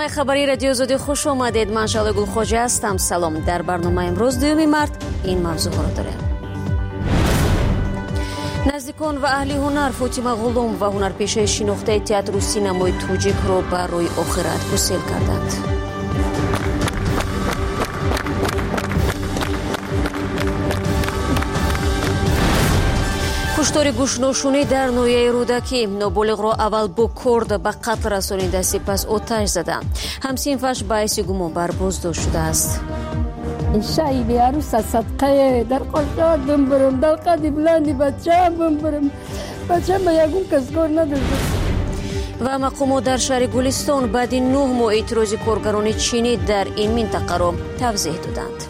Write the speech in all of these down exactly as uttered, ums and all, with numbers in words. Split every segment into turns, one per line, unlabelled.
برنامه خبری رادیو آزادی خوش آمدید. من شعله گلخواجه هستم. سلام. در برنامه امروز دوم مارت این موضوع ها را داریم. نزدیکان و اهل هنر فاطمه غلام و هنرپیشه شناخته تئاتر و سینمای توجیک را بر روی آخرت گسیل کردند. کشتار گوشناشونی در نویه رودکی. نابالغ را اول با کرد به قتل رسانیده، سپس آتش زدند. همسینفش باعث گمان بر بازداشت شده است.
شایبی عروس صدقه در قشاد بمبرم، در قدی بلندی بچه بمبرم، بچه ما یکون کسگار ندارد.
و مقامات در شهر گلستان بعد نه ماه اعتراض کارگران چینی در این منطقه را توضیح دادند.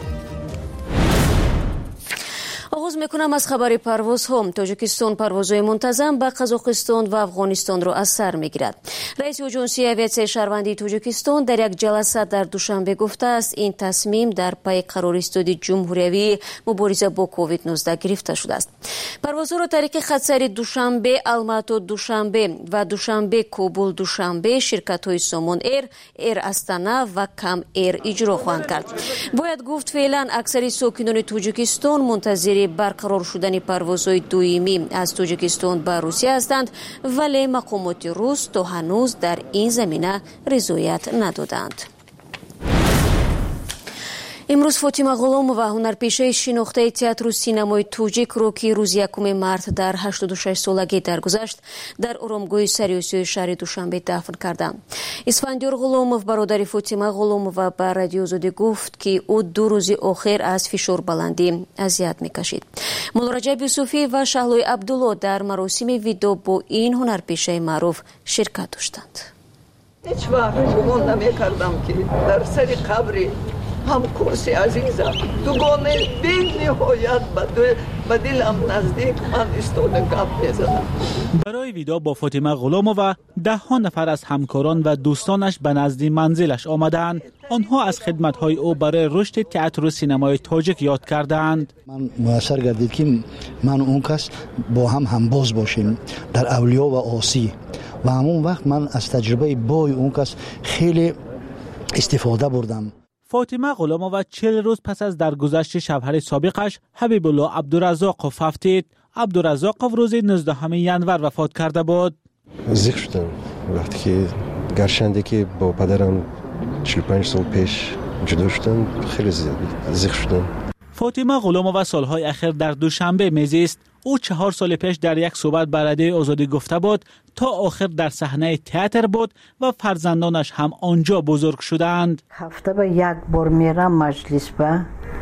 آغاز میکنم از خبر پروازها. تاجیکستان پروازهای منتظم به قزاقستان و افغانستان را از سر میگیرد. رئیس اژانسی آویاسیون شهروندی تاجیکستان در یک جلسه در دوشنبه گفته است این تصمیم در پی قرار ایستادی جمهوری مبارزه با کووید نوزده گرفته شده است. پروازها را طریق خطسری دوشنبه الماتو دوشنبه و دوشنبه کابل دوشنبه شرکت های سامان ایر، ایر استانا و کم ایر اجرا خواهند کرد. باید گفت فعلا اکثر ساکنان تاجیکستان منتظر برقرار شدن پروازهای دویمی از تاجیکستان به روسیه هستند، ولی مقامات روس تا هنوز در این زمینه رضایت ندادند. امروز فاطمه غلام و هنرپیشه شناخته تئاتر و سینمای توجیک رو که روز یکم مارت در هشتاد و شش سالگی درگذشت در آرامگاه سیاسی شهر دوشنبه دفن کردند. اسفندیار غلامов برادر فاطمه غلامova به رادیو آزادی گفت که او دو روز آخر از فشار بلندی اذیت میکشید. مولا رجب یوسفی و شهلوی عبدالله در مراسم ویدو با این هنرپیشه معروف شرکت داشتند.
هیچ وقت گمان نمی‌کردم که در سر قبر هم کورسی عزیزم دوگانه بین نهایت به دلم نزدیک من ایستاده گپ میزدم.
برای ویدا با فاطمه غلامova ده ها نفر از همکاران و دوستانش به نزد منزلش آمدند. آنها از خدمت‌های او برای رشد تئاتر و سینمای تاجیک یاد کردند.
من موثر گردید که من اون کس با هم همباز باشیم در اولیا و آسی و همون وقت من از تجربه بای اون کس خیلی استفاده بردم.
فاطمه غلامova چهل روز پس از درگذشت شوهر سابقش حبیب الله عبدالرزاقov افتید. عبدالرزاقov روز نوزدهم ینور وفات کرده بود.
ذکر شدم وقتی که گرچنده که با پدرم چهل و پنج سال پیش جدا شدن، خیلی زیاد ذکر شدم.
فاطمه غلامova سالهای اخیر در دوشنبه میزیست. او چهار سال پیش در یک صحبت به رادیو آزادی گفته بود تا آخر در صحنه تئاتر بود و فرزندانش هم آنجا بزرگ شدند.
هفته به یک بار میرم مجلس به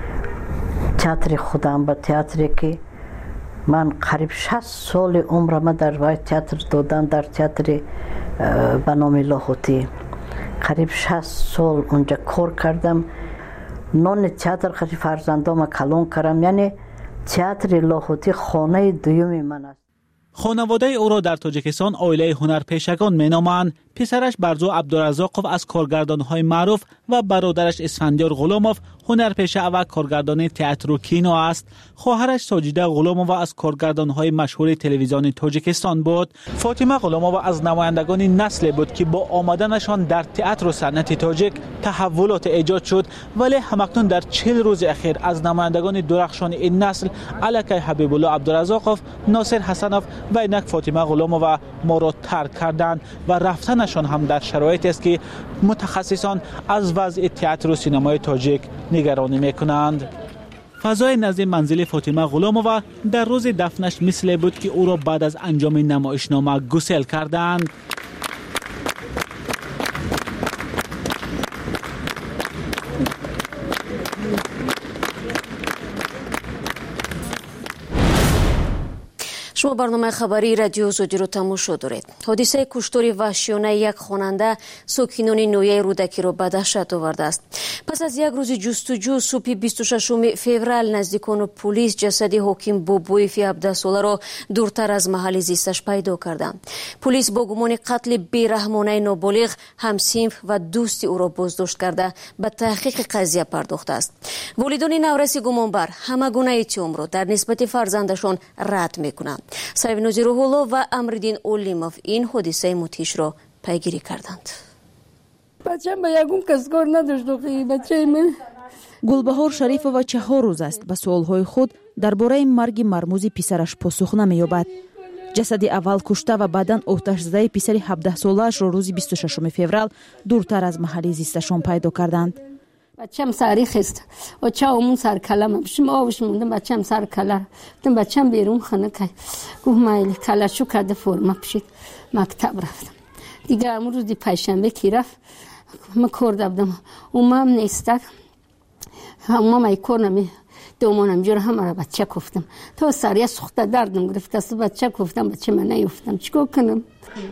تئاتر خودم، به تئاتری که من قریب شصت سال عمرم در وای تئاتر دادم، در تئاتر به نام لاهوتی قریب شصت سال اونجا کار کردم. نان تئاتر خیلی فرزندام کلان کردم، یعنی تئاتر لاهوتی خانه دوم من است.
خانواده او را در تاجیکستان عائله هنرپیشگان مینامند. پسرش برزو عبدالرزاقov از کارگردان‌های معروف و برادرش اسفندیار غلامov هنرپیشه و کارگردان تئاتر و کینو است. خواهرش ساجیده غلامova از کارگردان‌های مشهور تلویزیون تاجیکستان بود. فاطمه غلامova از نمایندگان نسل بود که با آمدنشان در تئاتر و صنعت تاجیک تحولات ایجاد شد، ولی همکنون در چهل روز اخیر از نمایندگان درخشان این نسل الکی حبیب الله عبدالرزاقov، ناصر حسنوف و اینک فاطمه غلامova ما را ترک کردند و رفتنشان هم در شرایطی است که متخصصان از وضع تئاتر و سینمای تاجیک نگرانی میکنند. فضای نزد منزل فاطمه غلامova در روز دفنش مثل بود که او را بعد از انجام نمایشنامه گسیل کردند.
شما برنامه خبری رادیو آزادی رو تماشا دارید. حادثه کشتار وحشیانه یک خواننده ساکنان نویه رودکی را به دهشت آورده است. پس از یک روز جستجو صبح بیست و ششم فوریه نزدیکان پلیس جسد حاکم بابویف هفده ساله را دورتر از محل زیستش پیدا کردند. پلیس با گمان قتل بیرحمانه نابالغ همسینف و دوست او را بازداشت کرده به تحقیق قضیه پرداخته است. والدان نورس گمانبر همه گونه اتهام را در نسبت فرزندشان رد میکنند. سروینوزی روح‌الله و امردین اولیموف این حادثه مدهش را پیگیری کردند.
بچه‌م با یگون کس کار نداشت و بچه من.
گلبهار شریفова چهار روز است به سوالهای خود درباره مرگ مرموز پسرش پاسخ نمی‌یابد. جسد اول کشته و بعداً آتش زده پسر هفده ساله‌اش را روز بیست و ششم فوریه دورتر از محل زیستشان پیدا کردند.
بچه‌م سری خست و چاومون سر کلم شم آوش موندم بچه‌م سر کلر گفتم بچه‌م بیرون خانه که گفت مایل کلاشو کرده فرما پشید مکتب رفتم دیگه امروز روز دی پنجشنبه کی رفت ما کار دادم اومم نیستک همه مای کار نمی دومانم جور همه را بچه گفتم تا سریع سخته دردم گرفت است بچه گفتم بچه من نیفتم چیکار کنم.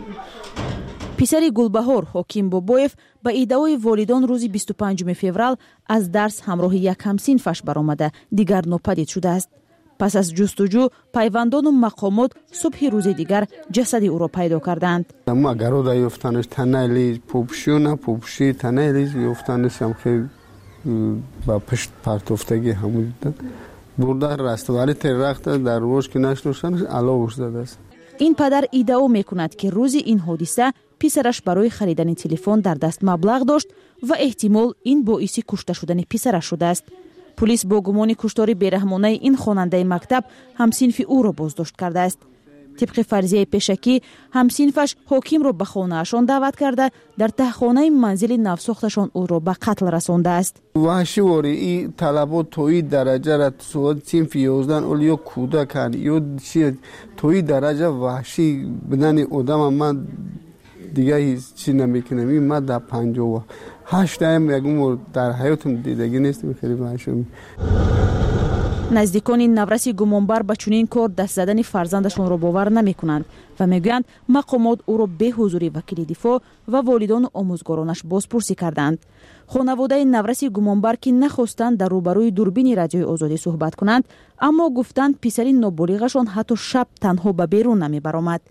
پسر گلبهار حکیم بابویف با ایده‌های والدان روز بیست و پنجم فوریه از درس همراه یک همسینفش برآمده دیگر ناپدید شده است. پس از جستجو پیوندان و مقامات صبح روز دیگر جسد او را پیدا کردند.
ما گرودا یافتنش تنهایی پوپشیونه پوپشی تنهایی یافتنش هم خیلی با پشت پرتوفتگی همون برده راست ولی ترخت در روش که نشنوشنش علاوه زده است.
این پدر ادعا میکند که روز این حادثه پسرش برای خریدن تلفن در دست مبلغ داشت و احتمال این باعث کشته شدن پسرش شده است. پلیس با گمان کشتار بیرحمانه این خواننده مکتب همسینف او را بازداشت کرده است. طبق فرضیه پیشکی همسینفش حکیم را به خانه‌شان دعوت کرده در تهخانه منزل نوساختشان او را به قتل رسانده است.
وحشی واری این طلبات توی درجه را سواد صنف یازده اولیا کودکان یا چی توی درجه وحشی بدن آدم من دیگه هیچ چی نمیکنم. این من در پنجاه و هشت ایم یکم در حیاتم دیدگی نیستم خیلی وحشی.
نزدیکان نورس گمانبر به چنین کار دست زدن فرزندشان را باور نمی کنند و میگویند مقامات او را به حضور وکیل دفاع و والدان و آموزگارانش بازپرسی کردند. خانواده نورس گمانبر که نخواستند در روبروی دوربین رادیوی آزادی صحبت کنند اما گفتند پسر نابالغشان حتی شب تنها به بیرون نمی برآمد.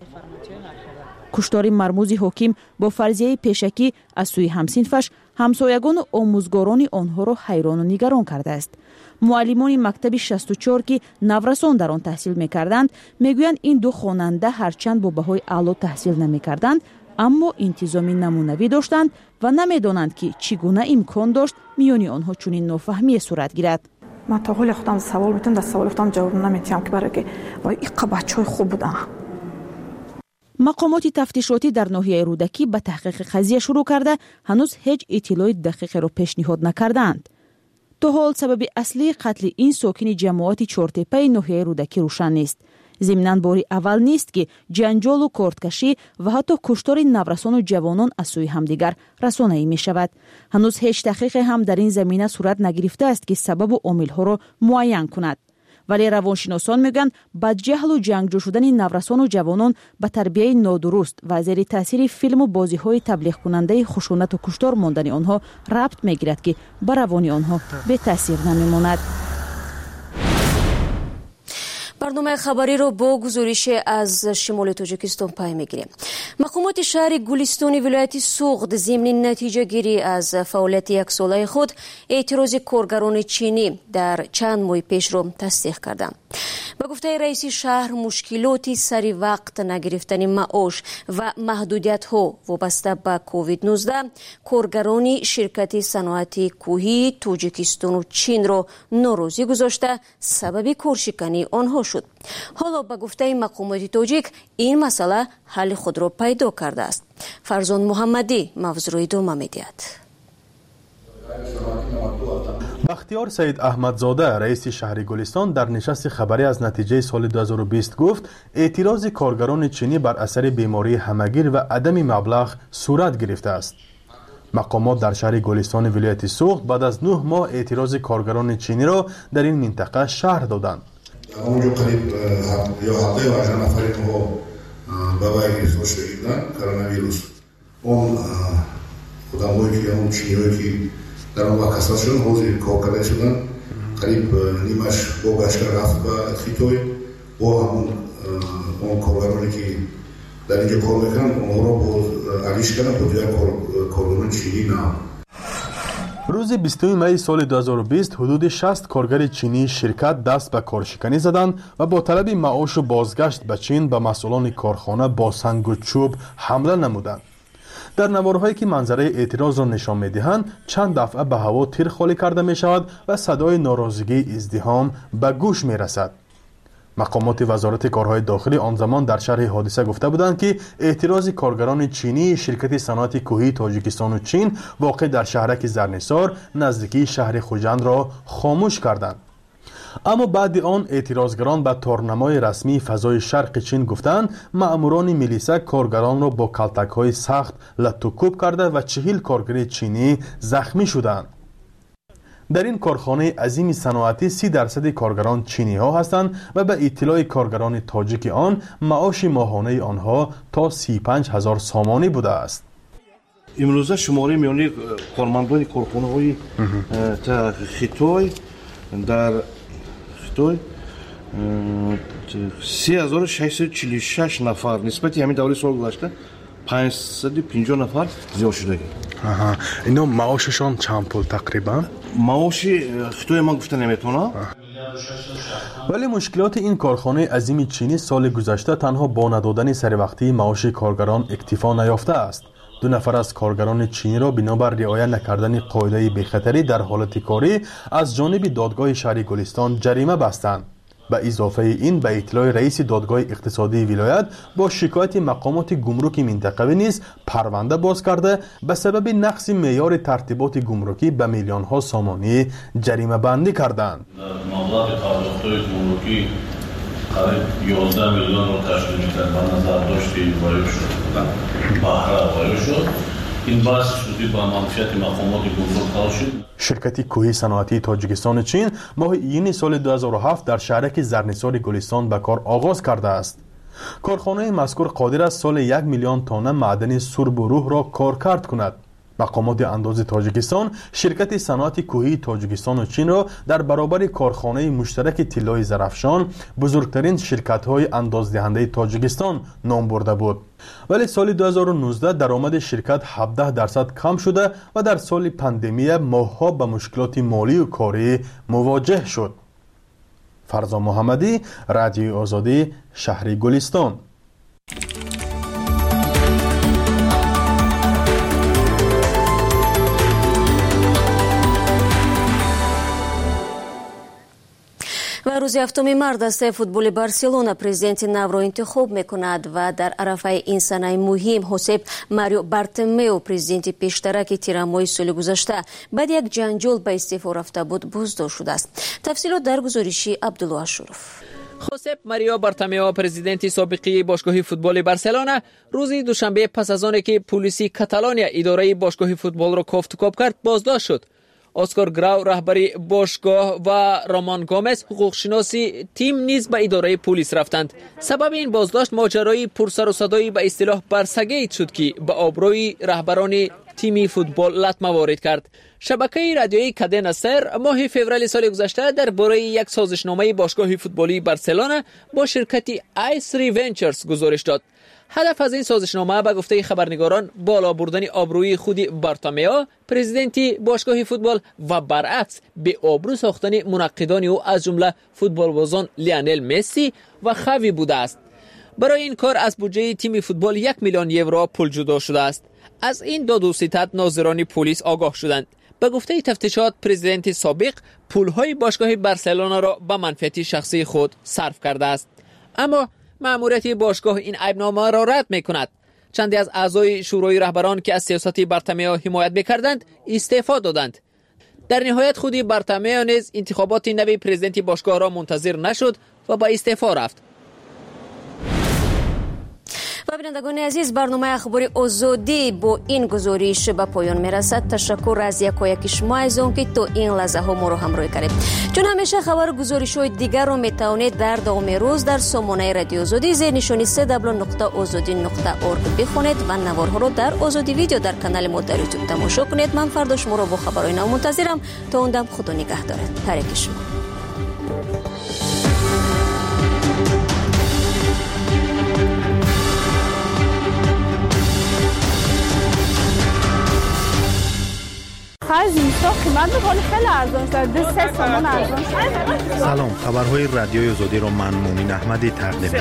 کشتار مرموز حکیم با فرضیه پیشکی از سوی همسینفش همسایگان و آموزگاران آنها را حیران و نگران کرده است. معلمان مکتب شصت و چهار که نورسان در آن تحصیل می‌کردند میگویند این دو خواننده هرچند با بهای اعلی تحصیل نمی‌کردند اما انتظام نمونوی داشتند و نمی‌دانند که چگونه امکان داشت میان آنها چنین نافهمی صورت گیرد.
ما تا حالا خودم سوال می‌کنم در سوال خودم جواب نمی‌دم که برای که وای این بچه‌های خوب بودن.
مقامات تفتیشاتی در ناحیه رودکی به تحقیق قضیه شروع کرده هنوز هیچ اطلاع دقیق را پیشنهاد نکردند. تا حال سبب اصلی قتل این ساکن جماعت چهارتپه ناحیه رودکی روشن نیست. ضمناً باری اول نیست که جنجال و کارتکشی و حتی کشتار نورسان و جوانان از سوی همدیگر رسانه‌ای می شود. هنوز هیچ تحقیق هم در این زمینه صورت نگرفته است که سبب و عامل‌ها را معین کند. ولی روانشناسان میگن بدجهل و جنگجو شدن نورسان و جوانان به تربیت نادرست و زیر تاثیر فیلم و بازی‌های تبلیغ کننده خشونت و کشتار ماندن آنها ربط میگیرد که بر روان آنها به تاثیر نمیماند.
برنامه خبری رو با گزارش از شمال تاجیکستان پای میگیریم. مقامات شهر گلستان ولایت سوغد ضمن نتیجه گیری از فعالیت یک ساله خود اعتراض کارگران چینی در چند ماه پیش رو تصدیق کردند. به گفته رئیس شهر مشکلات سری وقت نگرفتن معاش و محدودیت ها وابسته به کووید نوزده کارگران شرکت صنعت کوهی تاجیکستان و چین را ناراضی گذاشته سبب کارشکنی آنها شد. حالا به گفته مقامات تاجیک این مسئله حل خود را پیدا کرده است. فرزان محمدی موضوع را ادامه می‌دهد.
بختیار سید احمدزاده رئیس شهر گلستان در نشست خبری از نتیجه سال دو هزار و بیست گفت اعتراض کارگران چینی بر اثر بیماری همگیر و عدم مبلغ صورت گرفته است. مقامات در شهر گلستان ولایت سوغد بعد از نه ماه اعتراض کارگران چینی را در این منطقه شهر دادند.
اونجا قریب یا هفته و هجده نفری که وبای گرفتار شدن کرونا ویروس اون خودمایی که اون چینیایی که در اون وقت کسات شدن حوضی کار کرده شدن قریب نیمش با بشکر رفت به خیتوی با همون اون کارگرانی که در اینجا کار میکنن اون را با علیش کردن با دیگر کارگران چینی نه.
روز بیستم می سال دو هزار و بیست حدود شصت کارگر چینی شرکت دست به کارشکنی زدند و با طلب معاش و بازگشت به چین به مسئولان کارخانه با سنگ و چوب حمله نمودند. در نوارهایی که منظره اعتراض را نشان می‌دهند چند دفعه به هوا تیر خالی کرده می‌شود و صدای ناراضگی ازدحام به گوش می‌رسد. مقامات وزارت کارهای داخلی آن زمان در شرح حادثه گفته بودند که اعتراض کارگران چینی شرکت صنعت کوهی تاجیکستان و چین واقع در شهرک زرنسار نزدیکی شهر خوجند را خاموش کردند. اما بعد آن اعتراضگران به تارنمای رسمی فضای شرق چین گفتند مأموران میلیسا کارگران را با کلتک‌های سخت لطوکوب کرده و چهل کارگر چینی زخمی شدند. در این کارخانه عظیم صنعتی سی درصد کارگران چینی ها هستند و به اطلاع کارگران تاجیک آن معاش ماهانه آنها تا سی و پنج هزار سامانی بوده است.
امروزه شماره میانی کارمندان کارخانه های خیتای در خیتای سه هزار و ششصد و چهل و شش نفر نسبتی همین دوره سال گذشته پانصد و پنجاه نفر زیاد شده.
آها اینا معاششان چند پول تقریبا؟
معاش خیتای من گفته نمیتونم.
ولی مشکلات این کارخانه عظیم چینی سال گذشته تنها با ندادن سروقتی معاش کارگران اکتفا نیافته است. دو نفر از کارگران چینی را بنابر رعایت نکردن قاعده بی‌خطری در حالت کاری از جانب دادگاه شهر گلستان جریمه بستند. به اضافه این به اطلاع رئیس دادگاه اقتصادی ولایت با شکایت مقامات گمرک منطقوی نیز پرونده باز کرده به سبب نقض معیار ترتیبات گمرکی به میلیون ها سامانی جریمه بندی کردند.
مبلغ پرداخت‌های گمرکی قریب یازده میلیون رو تشکیل می‌کرد. به نظر داشت که وارد شد. بهره وارد شد. این بحث شدی با منفیت مقامات گمرک حل شد.
شرکت کوهی صنعتی تاجیکستان چین ماه ایون سال دو هزار و هفت در شهرک زرنسار گلستان به کار آغاز کرده است. کارخانه مذکور قادر است سال یک میلیون تن معدن سرب و روح را کارکرد کند. مقامات انداز تاجیکستان شرکت صنعت کوهی تاجیکستان و چین را در برابر کارخانه مشترک طلای زرافشان بزرگترین شرکت‌های اندازدهنده تاجیکستان نام برده بود. ولی سال دو هزار و نوزده درآمد شرکت هفده درصد کم شده و در سال پاندمی ماه‌ها با مشکلات مالی و کاری مواجه شد. فرزا محمدی، رادیو آزادی، شهر گلستان.
و روز هفتم مارس دسته فوتبال بارسلونا президенти نو را انتخاب میکند و در عرفه این سنه مهم حساب ماریو بارتومئو президенти پیشترک تیرامای سال گذشته بعد یک جنجال به استعفا رفته بود بازداشت شده است. تفصیلات در گزارشی عبدالله اشرف.
خوسپ ماریو بارتومئو президенти سابقی باشگاه فوتبال بارسلونا روز دوشنبه پس از آنکه پلیس کاتالونیا اداره باشگاه فوتبال را کافتکاب کرد بازداشت شد. اسکار گراو رهبری باشگاه و رامان گومز حقوقشناسی تیم نیز به اداره پلیس رفتند. سبب این بازداشت ماجرای پرسر و صدایی به اصطلاح برسگیت شد که به آبروی رهبران تیم فوتبال لطمه وارد کرد. شبکه رادیویی کادنا سر ماه فوریه سال گذشته درباره یک سازشنامه باشگاه فوتبالی بارسلونا با شرکت آیس ری ونچرز گزارش داد. هدف از این سازشنامه به گفته خبرنگاران بالا بردن آبروی خود بارتومئو президенти باشگاه فوتبال و برعکس به آبرو ساختن منعقدان او از جمله فوتبالبازان لیونل مسی و خاوی بوده است. برای این کار از بودجه تیم فوتبال یک میلیون یورو پول جدا شده است. از این داد و ستد ناظران پلیس آگاه شدند. به گفته تفتیشات президенти سابق پولهای باشگاه بارسلونا را به منفعت شخصی خود صرف کرده است. اما مأموریت باشگاه این عیبنامه را رد می‌کند. چندی از اعضای شورای رهبران که از سیاست بارتومئو حمایت می‌کردند استعفا دادند. در نهایت خودی بارتومئو نیز انتخابات نوی президенти باشگاه را منتظر نشد و با استعفا رفت.
و بینندگان عزیز برنامه اخباری آزادی با این گزارش به پایان میرسد. تشکر از یکایک شما از آن که تا این لحظه ها ما رو همراهی کردید. چون همیشه خبر گزارش های دیگر رو میتونید در دوام روز در سامانه رادیو آزادی زیر نشانی سه دبل نقطه آزادی نقطه اورگ بخونید و نوارها رو در آزادی ویدیو در کانال ما در یوتیوب تماشا کنید. من فردا شما رو با خبرهای نو منتظرم. تا اون دم خدا نگهدارت. تاریک شما.
Faz isso.
تو قیمت میکنه خیلی ارزان شده سه تومن ارزان شده.
سلام، خبرهای رادیوی آزادی رو من مؤمن احمدی تقدیم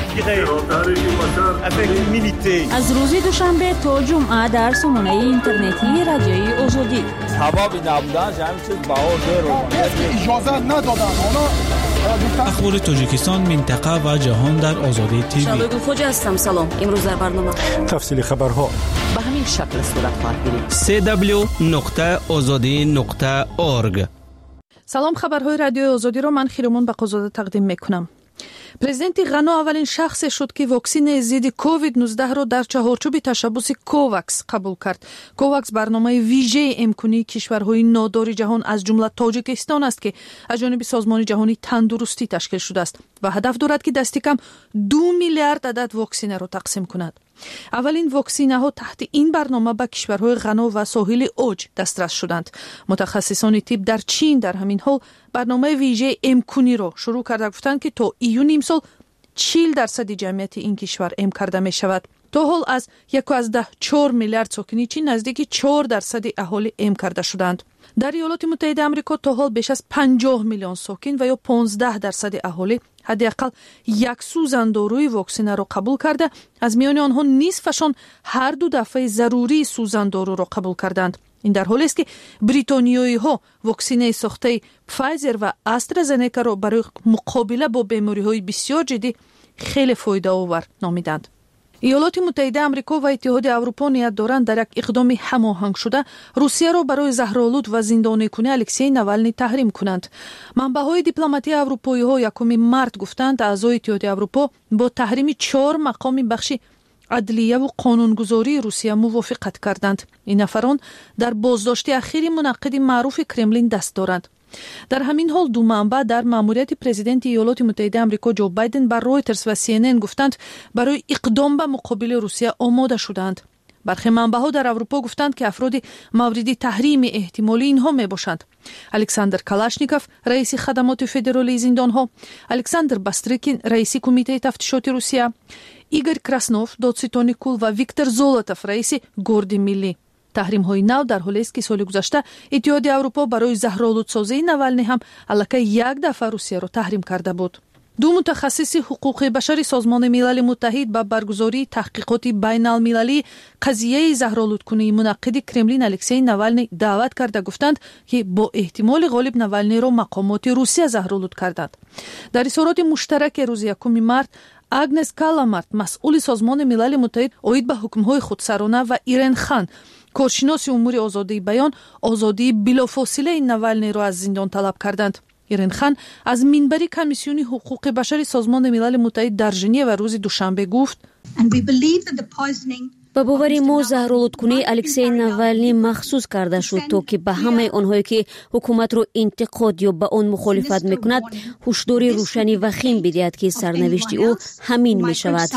می‌کنم.
از روز دوشنبه تا جمعه در سامانه اینترنتی رادیوی آزادی.
هوا بی نبودن همین چیز باور رو
اجازه ندادن.
اخبار تاجیکستان، منطقه و جهان در آزادی تیوی.
شبگون خوج هستم. سلام. امروز در برنامه
تفصیل خبرها
به همین شکل صورت خواهد گرفت.
سی دبلیو نقطه آزادی نقطه اورگ.
سلام، خبرهای رادیو آزادی رو من خیرمون به قزاده تقدیم میکنم. پرزیدنت غنا اولین شخص شد که واکسن ضد کووید نوزده را در چهارچوب تشبث کوواکس قبول کرد. کوواکس برنامه ویژه امکانی کشورهای نادار جهان از جمله تاجیکستان است که از جانب سازمان جهانی تندرستی تشکیل شده است و هدف دارد که دست کم دو میلیارد عدد واکسن را تقسیم کند. اولین واکسینه ها تحت این برنامه به کشورهای غنا و ساحل اوج دسترس شدند. متخصصان طب در چین در همین حال برنامه ویژه امکانی را شروع کرده، گفتند که تا ایون امسال چهل درصد جمعیت این کشور ام کرده می شود. تا حال از یک از ده چهار میلیارد ساکن چین نزدیک چهار درصد اهالی ام کرده شدند. در ایالات متحده آمریکا تا حال بیش از پنجاه میلیون ساکن و یا پانزده درصد اهالی حداقل یک سوزنداروی واکسن را قبول کرده. از میان آنها نصفشان هر دو دفعه ضروری سوزندارو را قبول کردند. این در حالی است که بریتانیایی ها واکسن ساخته فایزر و استرازنکا را برای مقابله با بیماری های بسیار جدی خیلی فایده آور نامیدند. ایالات متحده آمریکا و اتحاد اروپا نیت دارند در یک اقدام هماهنگ شده روسیه را برای زهرآلود و زندانی کنی الکسی ناولنی تحریم کنند. منبع‌های دیپلماتی اروپایی ها یکم مارس گفتند اعضای اتحاد اروپا با تحریم چهار مقام بخش عدلیه و قانونگذاری روسیه موافقت کردند. این نفران در بازداشت اخیر منعقد معروف کرملین دست دارند. در همین حال دو منبع در ماموریت پرزیدنت ایالات متحده آمریکا جو بایدن بر رویترز و سی ان ان گفتند برای اقدام به مقابل روسیه آماده شدند. برخی منبع‌ها در اروپا گفتند که افراد مورد تحریم احتمالی اینها می باشند: الکساندر کالاشنیکوف رئیس خدمات فدرالی زندانها، الکساندر باستریکین رئیس کمیته تفتیشات روسیه، ایگور کراسنوف دادستان کل و ویکتور زولوتوف رئیس گارد ملی. تحریم های نو در حالی است که سال گذشته اتحاد اروپا برای زهرآلودسازی ناولنی هم الکی یک دفعه روسیه را تحریم کرده بود. دو متخصص حقوق بشر سازمان ملل متحد با برگزاری تحقیقات بین المللی قضیه زهرآلودکنی منعقد کرملین الکسی ناولنی دعوت کرده گفتند که با احتمال غالب ناولنی را مقامات روسیه زهرآلود کردند. در اظهارات مشترک روز یکم مارس آگنس کالامارت مسئول سازمان ملل متحد اوید به حکم‌های خودسرانه و ایرن خان کارشناس امور آزادی بیان آزادی بلافاصله این ناولنی را از زندان طلب کردند. ایرن خان از منبر کمیسیون حقوق بشر سازمان ملل متحد در ژنو روز دوشنبه گفت
با باور ما زهرآلودکنی الکسی ناولنی مخصوص کرده شد تا که به همه آنهایی که حکومت را انتقاد یا به آن مخالفت میکند هشدار روشنی و خیم بدهد که سرنوشت او همین می شود.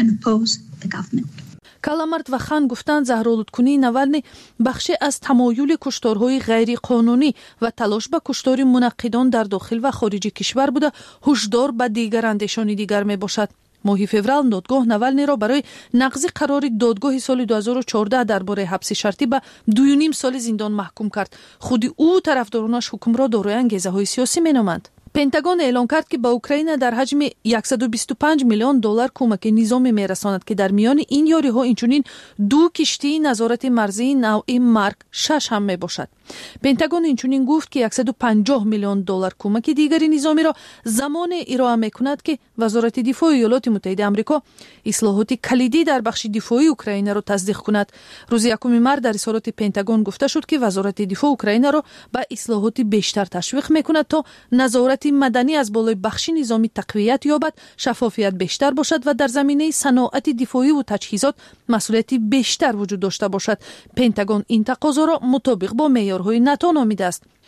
کالامارت و خان گفتند زهرآلودکنی ناولنی بخشی از تمایل کشتارهای غیر قانونی و تلاش به کشتار منعقدان در داخل و خارج کشور بوده هشدار به دیگر اندیشانی دیگر می باشد. ماه فوریه دادگاه ناولنی را برای نقض قرار دادگاه سال دو هزار و چهارده درباره حبس شرطی به دو و نیم سال زندان محکوم کرد. خود او طرفدارانش حکم را دارای انگیزه‌های سیاسی مینامند. پنتاگون اعلام کرد که به اوکراین در حجم صد و بیست و پنج میلیون دلار کمک نظامی میرساند که در میان این یاری‌ها اینچنین دو کشتی نظارت مرزی نوع مارک شش هم می باشد. پنتاگون اینچنین گفت که صد و پنجاه میلیون دلار کمک دیگری نظامی را زمان ارائه میکند که وزارت دفاع ایالات متحده آمریکا اصلاحات کلیدی در بخش دفاعی اوکراین را تصدیق کند. روز یکم مارس در اظهارات پنتاگون گفته شد که وزارت دفاع اوکراین را به اصلاحات بیشتر تشویق میکند تا نظارت مدنی از بالای بخش نظامی تقویت یابد، شفافیت بیشتر باشد و در زمینه صنعت دفاعی و تجهیزات مسئولیت بیشتر وجود داشته باشد. پنتاگون این تقاضا را مطابق با معیارهای ناتو نامیده است.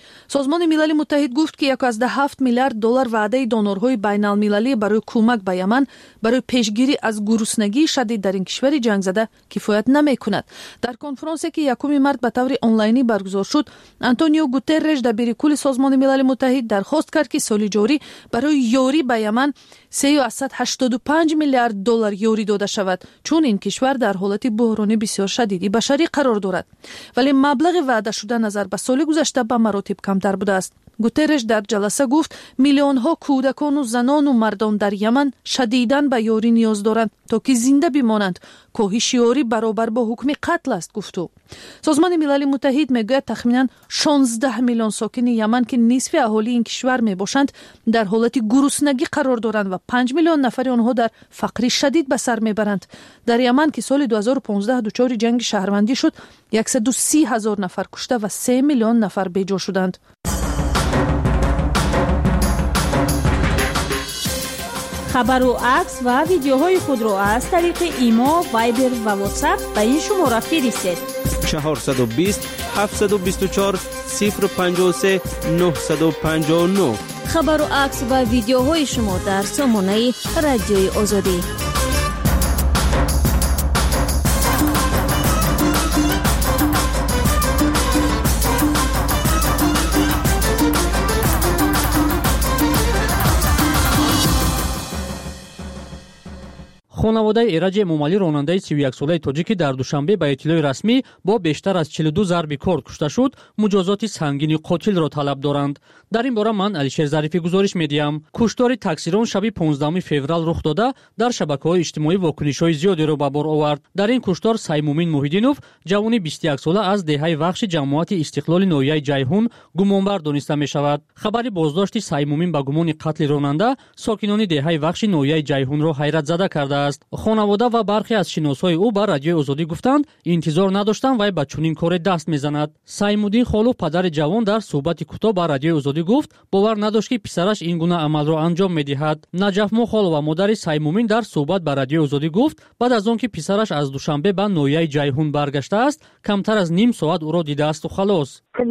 созмони милали муттаҳид гуфт ки як азда ҳафт миллиард доллар ваъдаи донорҳои байналмилалӣ барои кӯмак ба Яман барои пешгирӣ аз гуруснагии шадид дар ин кишвари ҷангзада кифоят намекунад. Дар конференсе ки якуми март ба таври онлайнӣ баргузор шуд, Антонио Гутерреш дабири кулли созмони милали муттаҳид дархост кард ки соли ҷорӣ барои ёрӣ ба Яман сеюсад ҳаштоду панҷ миллиард доллар ёрӣ дода шавад, чун ин кишвар дар ҳолати буҳрони бисёр шадиди башарӣ қарор дорад. вале маблағи ваъдашуда назар ба соли гузашта ба маротиб камтар будааст. Гутерреш дар ҷаласа гуфт миллионҳо кӯдакону занону мардон дар Яман шадидан ба ёрӣ ниёз доранд, то ки зинда бимонанд. коҳиши ёрӣ баробар бо ҳукми қатл аст, гуфту. созмони милали муттаҳид мегӯяд тахминан шонздаҳ миллион сокини Яман ки нисфи аҳолии ин кишвар мебошанд дар ҳолати гуруснагӣ қарор доранд ва панҷ миллион нафари онҳо дар фақри шадид ба сар мебаранд. дар Яман ки соли ду ҳазору понздаҳ дучори ҷанги шаҳрвандӣ шуд, яксаду си ҳазор нафар кушта ва се миллион нафар беҷо шуданд.
хабару акс ва видеоҳои худро аз тариқи имо, вайбер ва ватсап ба ин шумора фиристед.
чаҳорсаду бист ҳафтсаду бисту чор сифр панҷоҳу се нӯҳсаду панҷоҳу нӯ.
хабару акс ва видеоҳои шумо дар сомонаи радиои озодӣ.
хонаводаи Эраҷи Эмомалӣ ронандаи си ю яксолаи тоҷикӣ дар душанбе ба иттилои расмӣ бо бештар аз чилу ду зарби кор кушта шуд, муҷозоти сангини қотилро талаб доранд. дар ин бора ман Алишер Зарифӣ гузориш медиҳам. куштори таксирон шаби понздаҳуми феврал рух дода, дар шабакаҳои иҷтимоӣ вокунишҳои зиёдеро ба бор овард. дар ин куштор Саймумин Муҳиддинов, ҷавони бисту як сола аз деҳаи вахши ҷамоати истиқлоли ноҳияи Ҷайҳун гумонбар дониста мешавад. хабари боздошти Саймумин ба гумони қатли ронанда сокинони деҳаи вахши ноҳияи Ҷайҳунро ҳайратзада кардааст. хонавода ва бархе аз шиносҳои ӯ ба радиои озодӣ гуфтанд, интизор надоштанд вай ба чунин коре даст мезанад. Саймуддин Холов, падари ҷавон, дар суҳбати кӯтоҳ ба радиои озодӣ гуфт, бовар надошт ки писараш ин гуна амалро анҷом медиҳад. Наҷафмо Холова, модари Саймумин, дар суҳбат ба радиои озодӣ гуфт, баъд аз он ки писараш аз душанбе ба ноҳияи Ҷайҳун баргаштааст, камтар аз ним соат ӯро дидаасту халос.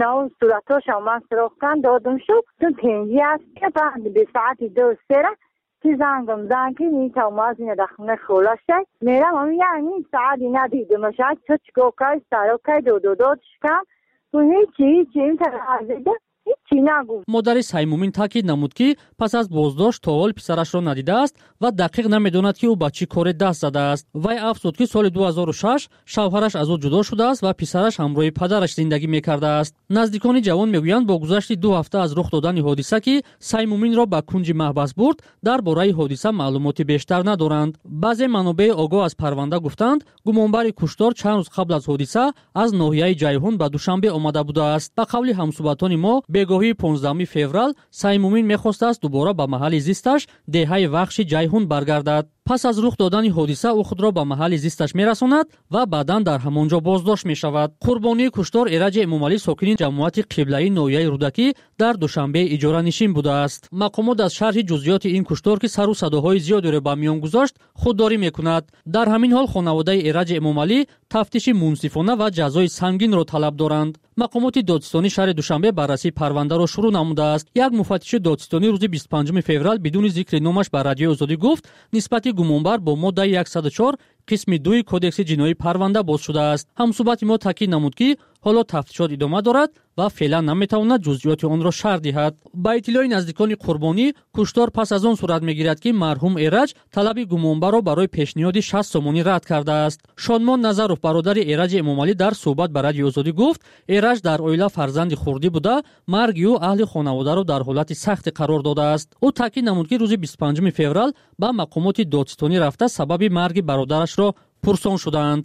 که زنگم زنگ که این تماس این دخمه خلاصه میرم اون یعنی ساعتی ندیدم شاید تو چکو کای سارو کای دو دو دو شکم تو هیچی هیچی این ترازیده
модари Саймумин таъкид намуд ки пас аз боздошт то ҳол писарашро надидааст ва дақиқ намедонад ки ӯ ба чӣ коре даст задааст. вай афзуд ки соли ду ҳазору шаш шавҳараш аз ӯ ҷудо шудааст ва писараш ҳамроҳи падараш зиндагӣ мекардааст. наздикони ҷавон мегӯянд бо гузашти ду ҳафта аз рух додани ҳодиса ки Саймуминро ба кунҷи маҳбас бурд, дар бораи ҳодиса маълумоти бештар надоранд. баъзе манобеи огоҳ аз парванда гуфтанд, гумонбари куштор чанд рӯз қабл аз ҳодиса аз ноҳияи Ҷайҳун ба Душанбе омада будааст. ба қавли ҳамсуҳбатони мо, бегоҳии понздаҳуми феврал Саймумин мехостааст дубора ба маҳалли зисташ деҳаи вахши Ҷайҳун баргардад. пас аз рух додани ҳодиса ӯ худро ба маҳалли зисташ мерасонад ва баъдан дар ҳамонҷо боздошт мешавад. қурбонии куштор Эраҷи Эмомалӣ сокини ҷамоати қиблаи ноҳияи Рудакӣ дар Душанбе иҷоранишин будааст. мақомот аз шарҳи ҷузъиёти ин куштор ки сару садоҳои зиёдеро ба миён гузошт, худдорӣ мекунад. дар ҳамин ҳол хонаводаи Эраҷи Эмомалӣ тафтиши мунсифона ва ҷазои сангинро талаб доранд. мақомоти додистони шаҳри Душанбе баррасии парвандаро шурӯъ намудааст. як муфаттиши додистонӣ рӯзи бисту панҷуми феврал бидуни зикри номаш ба радиои озодӣ гуфт, нисбати гумонбар бо моддаи яксаду чор қисми дуи кодекси ҷиноӣ парванда боз шудааст. ҳамсуҳбати мо таъкид намуд ки ҳоло тафтишот идома дорад ва феълан наметавонад ҷузъиёти онро шарҳ диҳад. ба иттилои наздикони қурбонӣ, куштор пас аз он сурат мегирад ки марҳум Эраҷ талаби гумонбарро барои пешниҳоди шаст сомонӣ рад кардааст. Шодмон Назаров, бародари Эраҷи Эмомалӣ, дар суҳбат ба радиои озодӣ гуфт, Эраҷ дар оила фарзанди хурдӣ буда, марги ӯ аҳли хонаводаро дар ҳолати сахтӣ қарор додааст. ӯ таъкид намуд ки рӯзи бисту панҷуми феврал ба мақомоти додистонӣ рафта сабаби марги бародарашро пурсон шудаанд.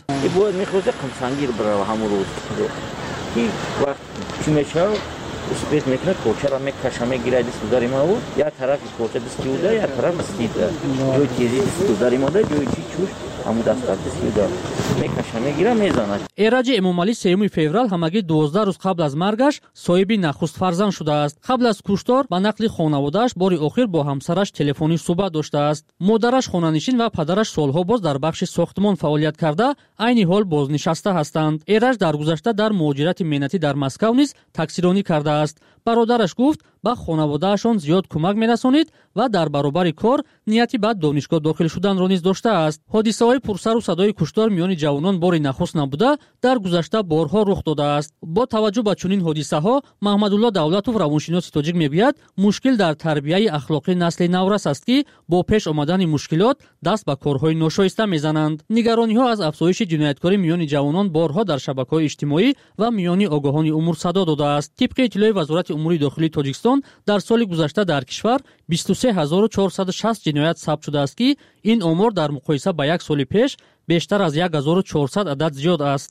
успех мекунад, кочара мекаша, мегирад дисти удари ма я тарафи коча дисти уда, я тараф дисти ҷои тези дисти удари мода, ҷои чи чуш همون دست قبل سی دار میکشه میگیره میزنه.
ایرج امامعلی سیوم فеврал ҳамагӣ دوازده روز қабл аз маргаш соҳиби нахуст фарзанд шудааст. қабл аз куштор ба нақли хонаводааш бори охир бо ҳамсараш телефонӣ суҳбат доштааст. модараш хонанишин ва падараш солҳо боз дар бахши сохтмон фаъолият карда айни ҳол бознишаста ҳастанд. ایرج дар гузашта дар муҳоҷирати меҳнатӣ дар Москав низ таксиронӣ кардааст. бародараш гуфт ба хонаводаашон зиёд кӯмак мерасонид ва дар баробари кор нияти ба донишгоҳ дохил шуданро низ доштааст. ҳодисаҳои пурсару садои куштор миёни ҷавонон бори нахуст набуда дар гузашта борҳо рух додааст. бо таваҷҷӯҳ ба чунин ҳодисаҳо маҳмадулло давлатов равоншиноси тоҷик мегӯяд мушкил дар тарбияи ахлоқии насли наврас аст ки бо пеш омадани мушкилот даст ба корҳои ношоиста мезананд. нигарониҳо аз афзоиши ҷинояткорӣ миёни ҷавонон борҳо дар шабакаҳои иҷтимоӣ ва миёни огоҳони умур садо додааст. тибқи иттилои вазорати умури дохилии тоҷикистон дар соли гузашта дар кишвар бисту се ҳазору чорсаду шаст ҷиноят сабт шудааст ки ин омор дар муқоиса ба як соли пеш бештар аз як ҳазору чорсад адад зиёд аст.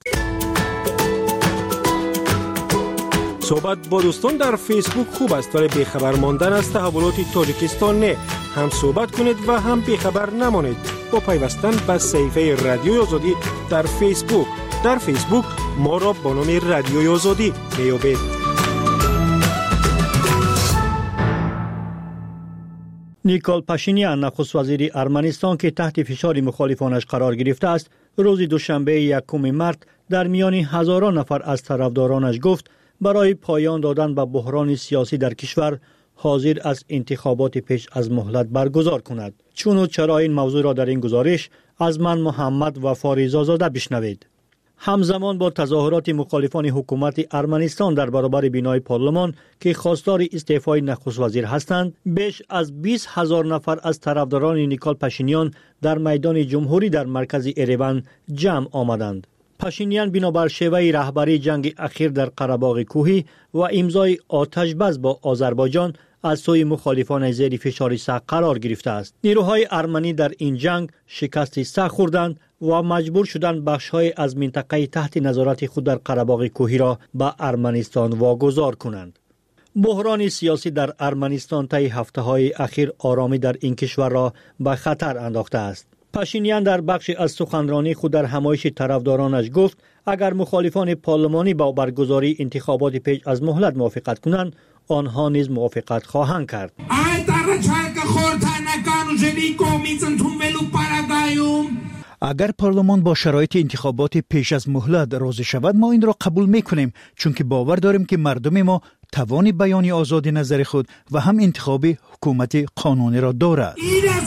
صحبت با دوستان در فیسبوک خوب است ولی بیخبر ماندن از تحولات تاجیکستان نه. هم صحبت کنید و هم بیخبر نمانید با پیوستن به صفحه رادیوی آزادی در فیسبوک. در فیسبوک ما را با نام رادیوی آزادی میابید.
نیکول پاشینیان نخست وزیر ارمنستان که تحت فشار مخالفانش قرار گرفته است روز دوشنبه یکم مارس در میان هزاران نفر از طرفدارانش گفت برای پایان دادن به بحران سیاسی در کشور حاضر از انتخابات پیش از مهلت برگزار کند. چون و چرا این موضوع را در این گزارش از من محمد و فاریزا زاده بشنوید. همزمان با تظاهرات مخالفان حکومت ارمنستان در برابر بینای پارلمان که خواستار استعفای نخست وزیر هستند، بیش از بیست هزار نفر از طرفداران نیکول پاشینیان در میدان جمهوری در مرکز اریوان جمع آمدند. پاشینیان بنابر شیوه رهبری جنگ اخیر در قره‌باغ کوهی و امضای آتش‌بس با آذربایجان از سوی مخالفان زیر فشار سخت قرار گرفته است. نیروهای ارمنی در این جنگ شکست سخت خوردند و مجبور شدند بخش‌های از منطقه تحت نظارت خود در قره‌باغ کوهی را به ارمنستان واگذار کنند. بحران سیاسی در ارمنستان طی هفته‌های اخیر آرامی در این کشور را به خطر انداخته است. پاشینیان در بخشی از سخنرانی خود در همایش طرفدارانش گفت اگر مخالفان پارلمانی با برگزاری انتخابات پیش از مهلت موافقت کنند آنها نیز موافقت خواهند کرد.
اگر پارلمان با شرایط انتخابات پیش از مهلت راضی شود ما این را قبول میکنیم چون که باور داریم که مردم ما توان بیان آزاد نظر خود و هم انتخاب حکومت قانونی را دارد.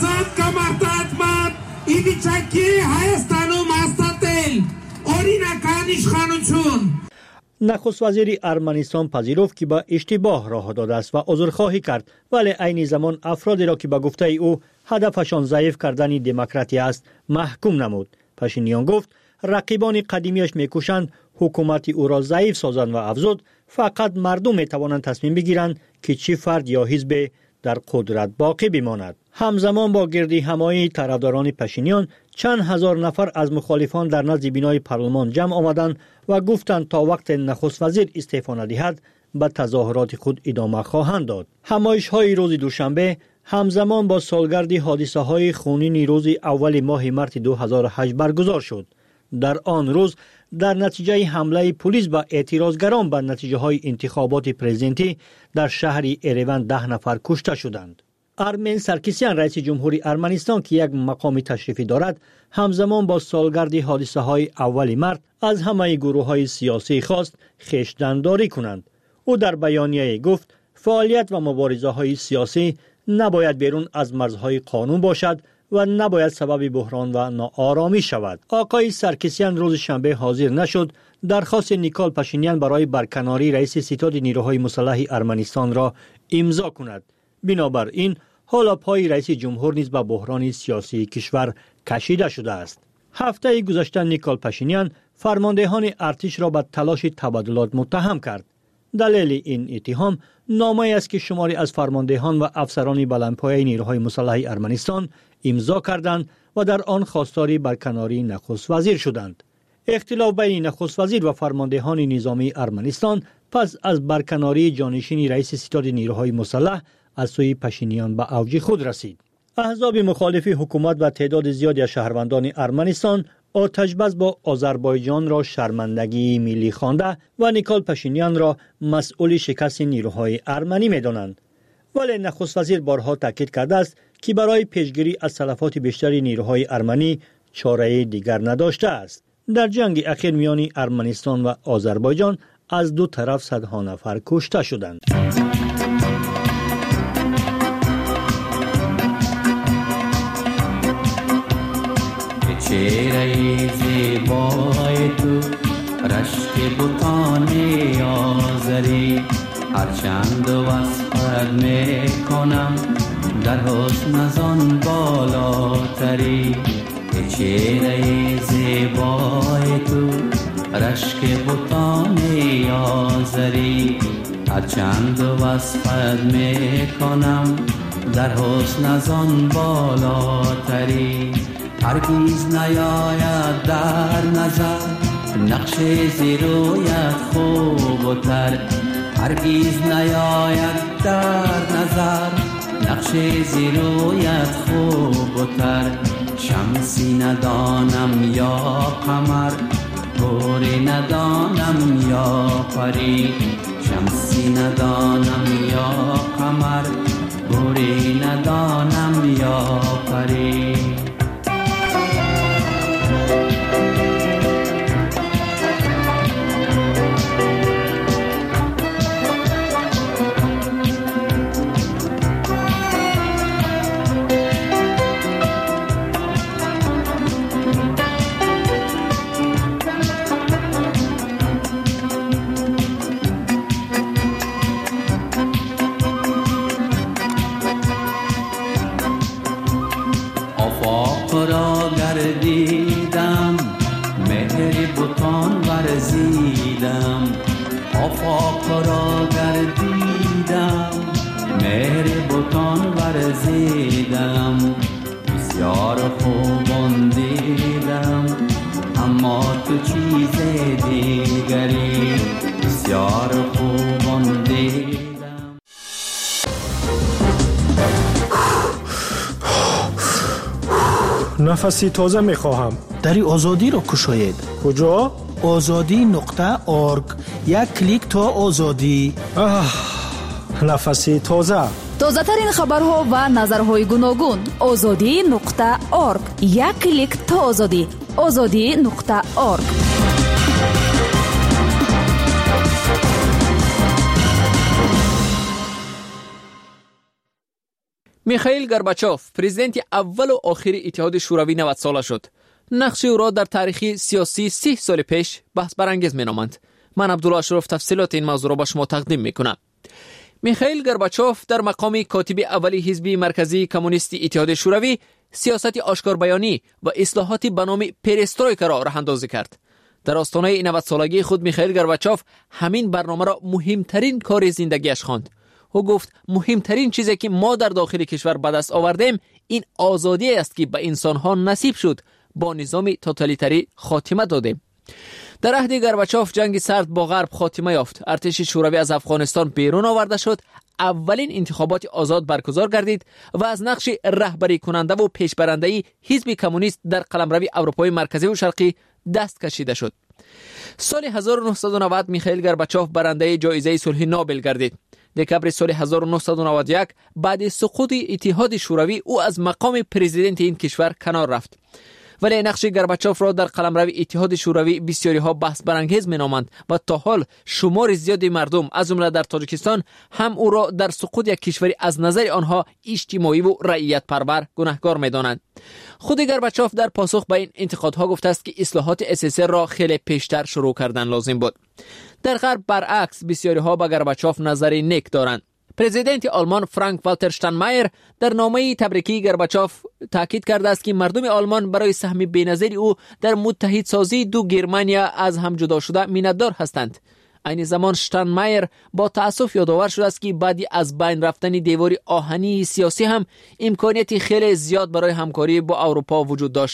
نخست وزیر ارمنستان پذیرفت که با اشتباه راه داده است و عذرخواهی کرد ولی عین زمان افرادی را که به گفته او هدفشان ضعیف کردن دموکراسی است محکوم نمود. پاشینیان گفت رقیبان قدیمیش میکوشند حکومت او را ضعیف سازند و افزود فقط مردم میتوانند تصمیم بگیرند که چه فرد یا حزب در قدرت باقی بماند. همزمان با گردی همایی طرفداران پاشینیان چند هزار نفر از مخالفان در نزد بینای پارلمان جمع آمدند و گفتند تا وقت نخست وزیر استعفا ندهد به تظاهرات خود ادامه خواهند داد. همایش های روز دوشنبه همزمان با سالگرد حادثه های خونین روز اول ماه مارس دو هزار و هشت برگزار شد. در آن روز در نتیجه حمله پلیس به اعتراضگران به نتیجه های انتخابات پرزیدنتی در شهر اریوان ده نفر کشته شدند. ارمن سرکیسیان رئیس جمهوری ارمنستان که یک مقام تشریفی دارد همزمان با سالگرد حادثه های اول مارس از همه گروه های سیاسی خواست خویشتنداری کنند. او در بیانیه گفت فعالیت و مبارزه های سیاسی نباید بیرون از مرزهای قانون باشد و نباید سبب بحران و ناآرامی شود. آقای سرکیسیان روز شنبه حاضر نشد درخواست نیکول پاشینیان برای برکناری رئیس ستاد نیروهای مسلح ارمنستان را امضا کند. بنابراین حالا پای رئیس جمهور نیز به بحران سیاسی کشور کشیده شده است. هفته گذشته نیکول پاشینیان فرماندهان ارتش را به تلاش تبادلات متهم کرد. دلیل این اتهام نامه است که شماری از فرماندهان و افسران بلندپایه نیروهای مسلح ارمنستان امضا کردند و در آن خواستار برکناری نخست وزیر شدند. اختلاف بین نخست وزیر و فرماندهان نظامی ارمنستان پس از برکناری جانشین رئیس ستاد نیروهای مسلح از سوی پاشینیان به اوج خود رسید. احزاب مخالف حکومت و تعداد زیادی از شهروندان ارمنستان آتش‌بس با آذربایجان را شرمندگی ملی خوانده و نیکول پاشینیان را مسئول شکست نیروهای ارمنی می‌دانند. ولی نخست وزیر بارها تاکید کرده است که برای پیشگیری از تلفات بیشتری نیروهای ارمنی چاره دیگر نداشته است. در جنگ اخیر میان ارمنستان و آذربایجان از دو طرف صدها نفر کشته شدند.
چهره زیبای تو رشک بوتان آذری هرچند وصفت میکنم در حسن ازان بالاتری چهره زیبای تو رشک بوتان آذری هرچند وصفت میکنم در حسن ازان بالاتری هرگیز نیاید در نظر نقش زیرویت خوب و تر هرگیز نیاید در نظر نقش زیرویت خوب و تر شمسی ندانم یا قمر گوری ندانم یا پری شمسی ندانم یا قمر گوری ندانم یا پری دیدم مهر بوتان ورزیدم آفاق را گردیدم مهر بوتان ورزیدم بسیار خوبان دیدم اما تو چیز دیگری بسیار خوبان دیدم.
نفسی تازه میخواهم.
دری آزادی را کشاید.
کجا؟
آزادی نقطه ارگ. یک کلیک تا آزادی.
آه، نفسی تازه.
تازه ترین خبرها و نظرهای گوناگون. آزادی نقطه ارگ. یک کلیک تا آزادی. آزادی نقطه ارگ.
میخائیل گورباچوف پرزیدنت اول و آخر اتحاد شوروی نود ساله شد. نقش او را در تاریخ سیاسی سی سال پیش بحث برانگیز مینامند. من عبدالله اشرف تفصیلات این موضوع را با شما تقدیم میکنم. میخائیل گورباچوف در مقام کاتب اولی حزب مرکزی کمونیست اتحاد شوروی سیاست آشکار بیانی و اصلاحاتی به نام پرسترویکا را راه اندازی کرد. در آستانه نود سالگی خود میخائیل گورباچوف همین برنامه را مهمترین کار زندگیش خواند. او گفت مهمترین چیزی که ما در داخل کشور به دست آوردیم این آزادی است که به انسانها نصیب شد. با نظام توتالیتری خاتمه دادیم. در عهد گورباچوف جنگ سرد با غرب خاتمه یافت. ارتش شوروی از افغانستان بیرون آورده شد. اولین انتخابات آزاد برگزار گردید و از نقش رهبری کننده و پیشبرنده‌ای حزب کمونیست در قلمرو اروپای مرکزی و شرقی دست کشیده شد. سال هزار و نهصد و نود میخائیل گورباچوف برنده جایزه صلح نوبل گردید. دکبر سال هزار و نهصد و نود و یک بعد سقوط اتحاد شوروی او از مقام پرزیدنت این کشور کنار رفت. ولی نقش گورباچوف را در قلمرو اتحاد شوروی بسیاری ها بحث برانگیز مینامند و تا حال شمار زیادی مردم از جمله در تاجیکستان هم او را در سقوط یک کشوری از نظر آنها اجتماعی و رعیت پرور گناهکار میدانند. خود گورباچوف در پاسخ به این انتقادها گفته است که اصلاحات اساسی را خیلی پیشتر شروع کردن لازم بود. در غرب برعکس بسیاری ها به گورباچوف نظر نیک دارند. پرزیدنت آلمان فرانک والتر شتاینمایر در نامه تبریکی گورباچوف تاکید کرده است که مردم آلمان برای سهم بی‌نظیر او در متحدسازی دو گرمانیا از هم جدا شده میندار هستند. این زمان شتاینمایر با تأسف یادآور شده است که بعد از بین رفتن دیوار آهنی سیاسی هم امکانیت خیلی زیاد برای همکاری با اروپا وجود داشت.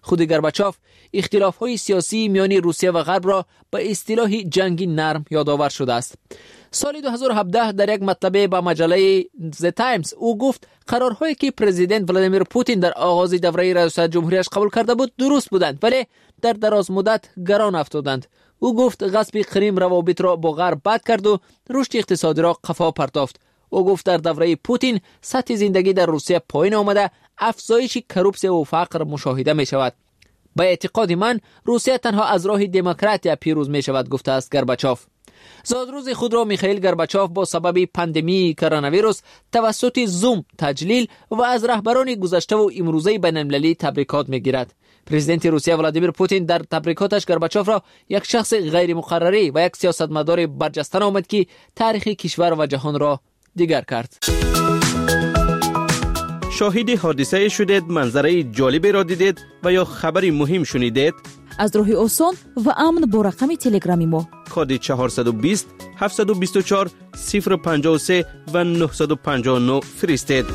خود گرباچوف اختلاف‌های سیاسی میان روسیه و غرب را به اصطلاح جنگ نرم یادآور شده است. سال دو هزار و هفده در یک مطلبه با مجله The Times او گفت قرارهایی که پرزیدنت ولادیمیر پوتین در آغاز دوره ریاست جمهوریش قبول کرده بود درست بودند، ولی در دراز مدت گران افتادند. او گفت غصب کریم روابط را با غرب بد کرد و رشد اقتصادی را قفا پرتافت. او گفت در دوره پوتین سطح زندگی در روسیه پایین آمده، افزایش کروپسی و فقر مشاهده می شود. به اعتقاد من روسیه تنها از راه دموکراسی پیروز می شود، گفته است گرباچوف. زادروز خود را میخائیل گرباچوف با سبب پاندمی کرونا ویروس توسط زوم تجلیل و از رهبران گذشته و امروزه بین‌المللی تبریکات میگیرد. پرزیدنت روسیه ولادیمیر پوتین در تبریکاتش گرباچوف را یک شخص غیر مقرری و یک سیاستمدار برجسته نامید که تاریخ کشور و جهان را دیگر کرد.
شاهد حادثه شدید، منظره جالبی را دیدید و یا خبری مهم شنیدید؟
از راه آسان و امن با رقم تلگرامی ما
کد چهارصد و بیست هفتصد و بیست و چهار صفر پنجاه و سه و نهصد و پنجاه و نه فرستید.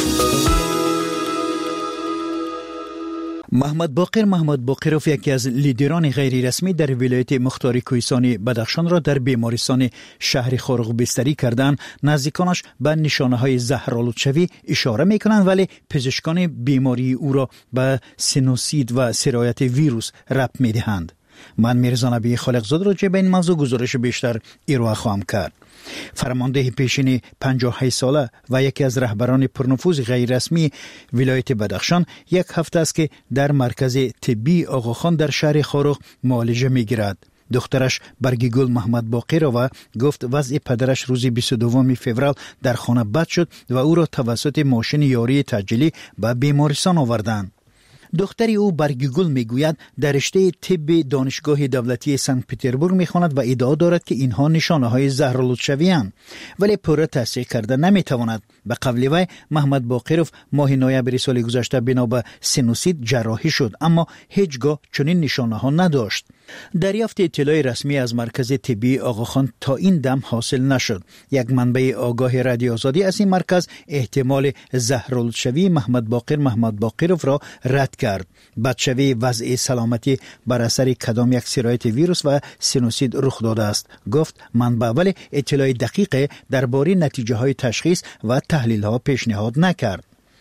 محمد باقر محمد باقروف یکی از لیدران غیر رسمی در ولایت مختار کوهستان بدخشان را در بیمارستان شهر خارق بستری کردند. نزدیکانش به نشانه‌های زهرآلودشوی اشاره می‌کنند، ولی پزشکان بیماری او را به سینوسید و سرایت ویروس ربط می‌دهند. من میرزا نبی خالقزاد را به این موضوع گزارش بیشتر ارائه خواهم کرد. فرمانده پیشین پنجاه و هشت ساله و یکی از رهبران پرنفوذ غیر رسمی ولایت بدخشان یک هفته است که در مرکز طبی آقاخان در شهر خارق معالجه میگیرد. دخترش برگیگل محمد باقر و گفت وضع پدرش روز بیست و دوم فوریه در خانه بد شد و او را توسط ماشین یاری تجلی به بیمارستان آوردند. دختری او برگیگل میگوید در رشته طب دانشگاه دولتی سنت پترزبورگ میخواند و ادعا دارد که اینها نشانه های زهرآلودشوی اند، ولی پوره تصدیق کرده نمیتواند. به قول وی محمد باقروف ماه نوامبر سال گذشته بنا به سینوسید جراحی شد، اما هیچگاه چنین نشانه ها نداشت. دریافت اطلاع رسمی از مرکز طبی آقاخان تا این دم حاصل نشد. یک منبع آگاه رادیو آزادی از این مرکز احتمال زهرآلودشوی محمد باقر محمد باقروف را رد کرد. بدشوی وضع سلامتی بر اثر کدام یک سرایت ویروس و سینوسید رخ داده است. گفت منبع ولی اطلاع دقیق درباره نتیجه های تشخیص و تحلیل ها پیشنهاد نکرد.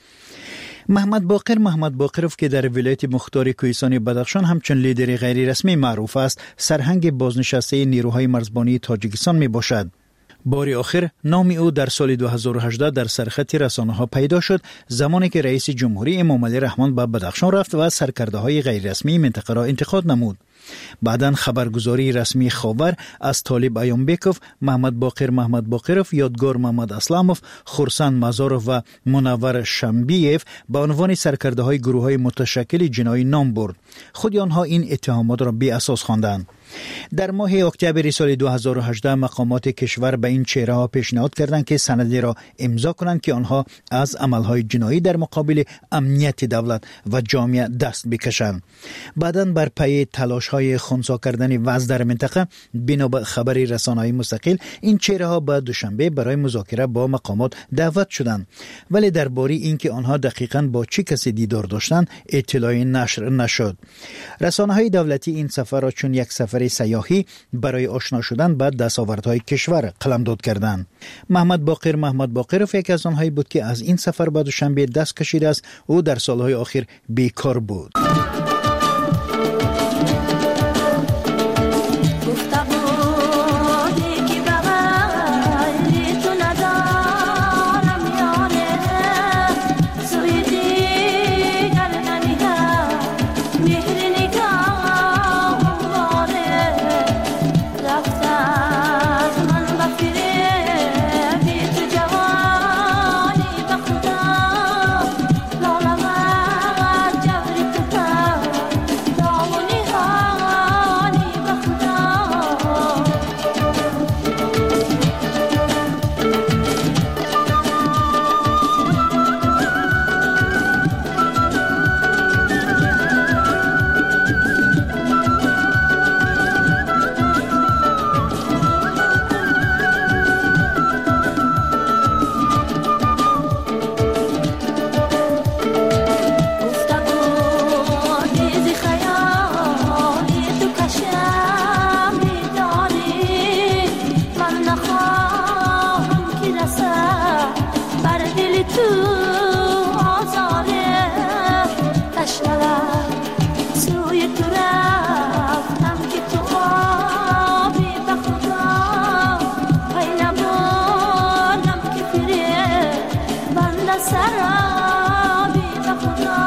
محمد باقر محمد باقروف که در ولایت مختار کوهستان بدخشان همچون لیدر غیر رسمی معروف است، سرهنگ بازنشسته نیروهای مرزبانی تاجیکستان می باشد. بار آخر نام او در سال دو هزار و هجده در سرخط رسانه‌ها پیدا شد زمانی که رئیس جمهوری امام علی رحمان به بدخشان رفت و سرکرده‌های غیر رسمی منطقه را انتقاد نمود. بعداً خبرگزاری رسمی خاور از طالب ایامبکوف، محمد باقر محمد باقروف، یادگار محمد اسلاموف، خورسند مزاروف و منور شمبیف به عنوان سرکرده‌های گروه‌های متشکل جنایی نام برد. خود آنها این اتهامات را بی اساس خواندند. در ماه اکتبر سال دو هزار و هجده مقامات کشور به این چهره‌ها پیشنهاد کردند که سندی را امضا کنند که آنها از عملهای جنایی در مقابل امنیت دولت و جامعه دست بکشند. بعداً بر پای تلاش‌های خنثی کردن وضع در منطقه بنا به خبر رسانه‌های مستقل این چهره‌ها به دوشنبه برای مذاکره با مقامات دعوت شدند، ولی درباره اینکه آنها دقیقاً با چه کسی دیدار داشتند اطلاعی نشر نشد. رسانه‌های دولتی این سفر را چون یک سفر سیاحی برای آشنا شدن با دستاوردهای کشور قلمداد کردند. محمد باقر محمد باقروف یک از آنهایی بود که از این سفر به دوشنبه دست کشیده است. او در سالهای آخر بیکار بود.
تو آزاره تشنالم سوی تو رفتم که تو آبی بخدا های نبارم که پیره بند سرابی بخدا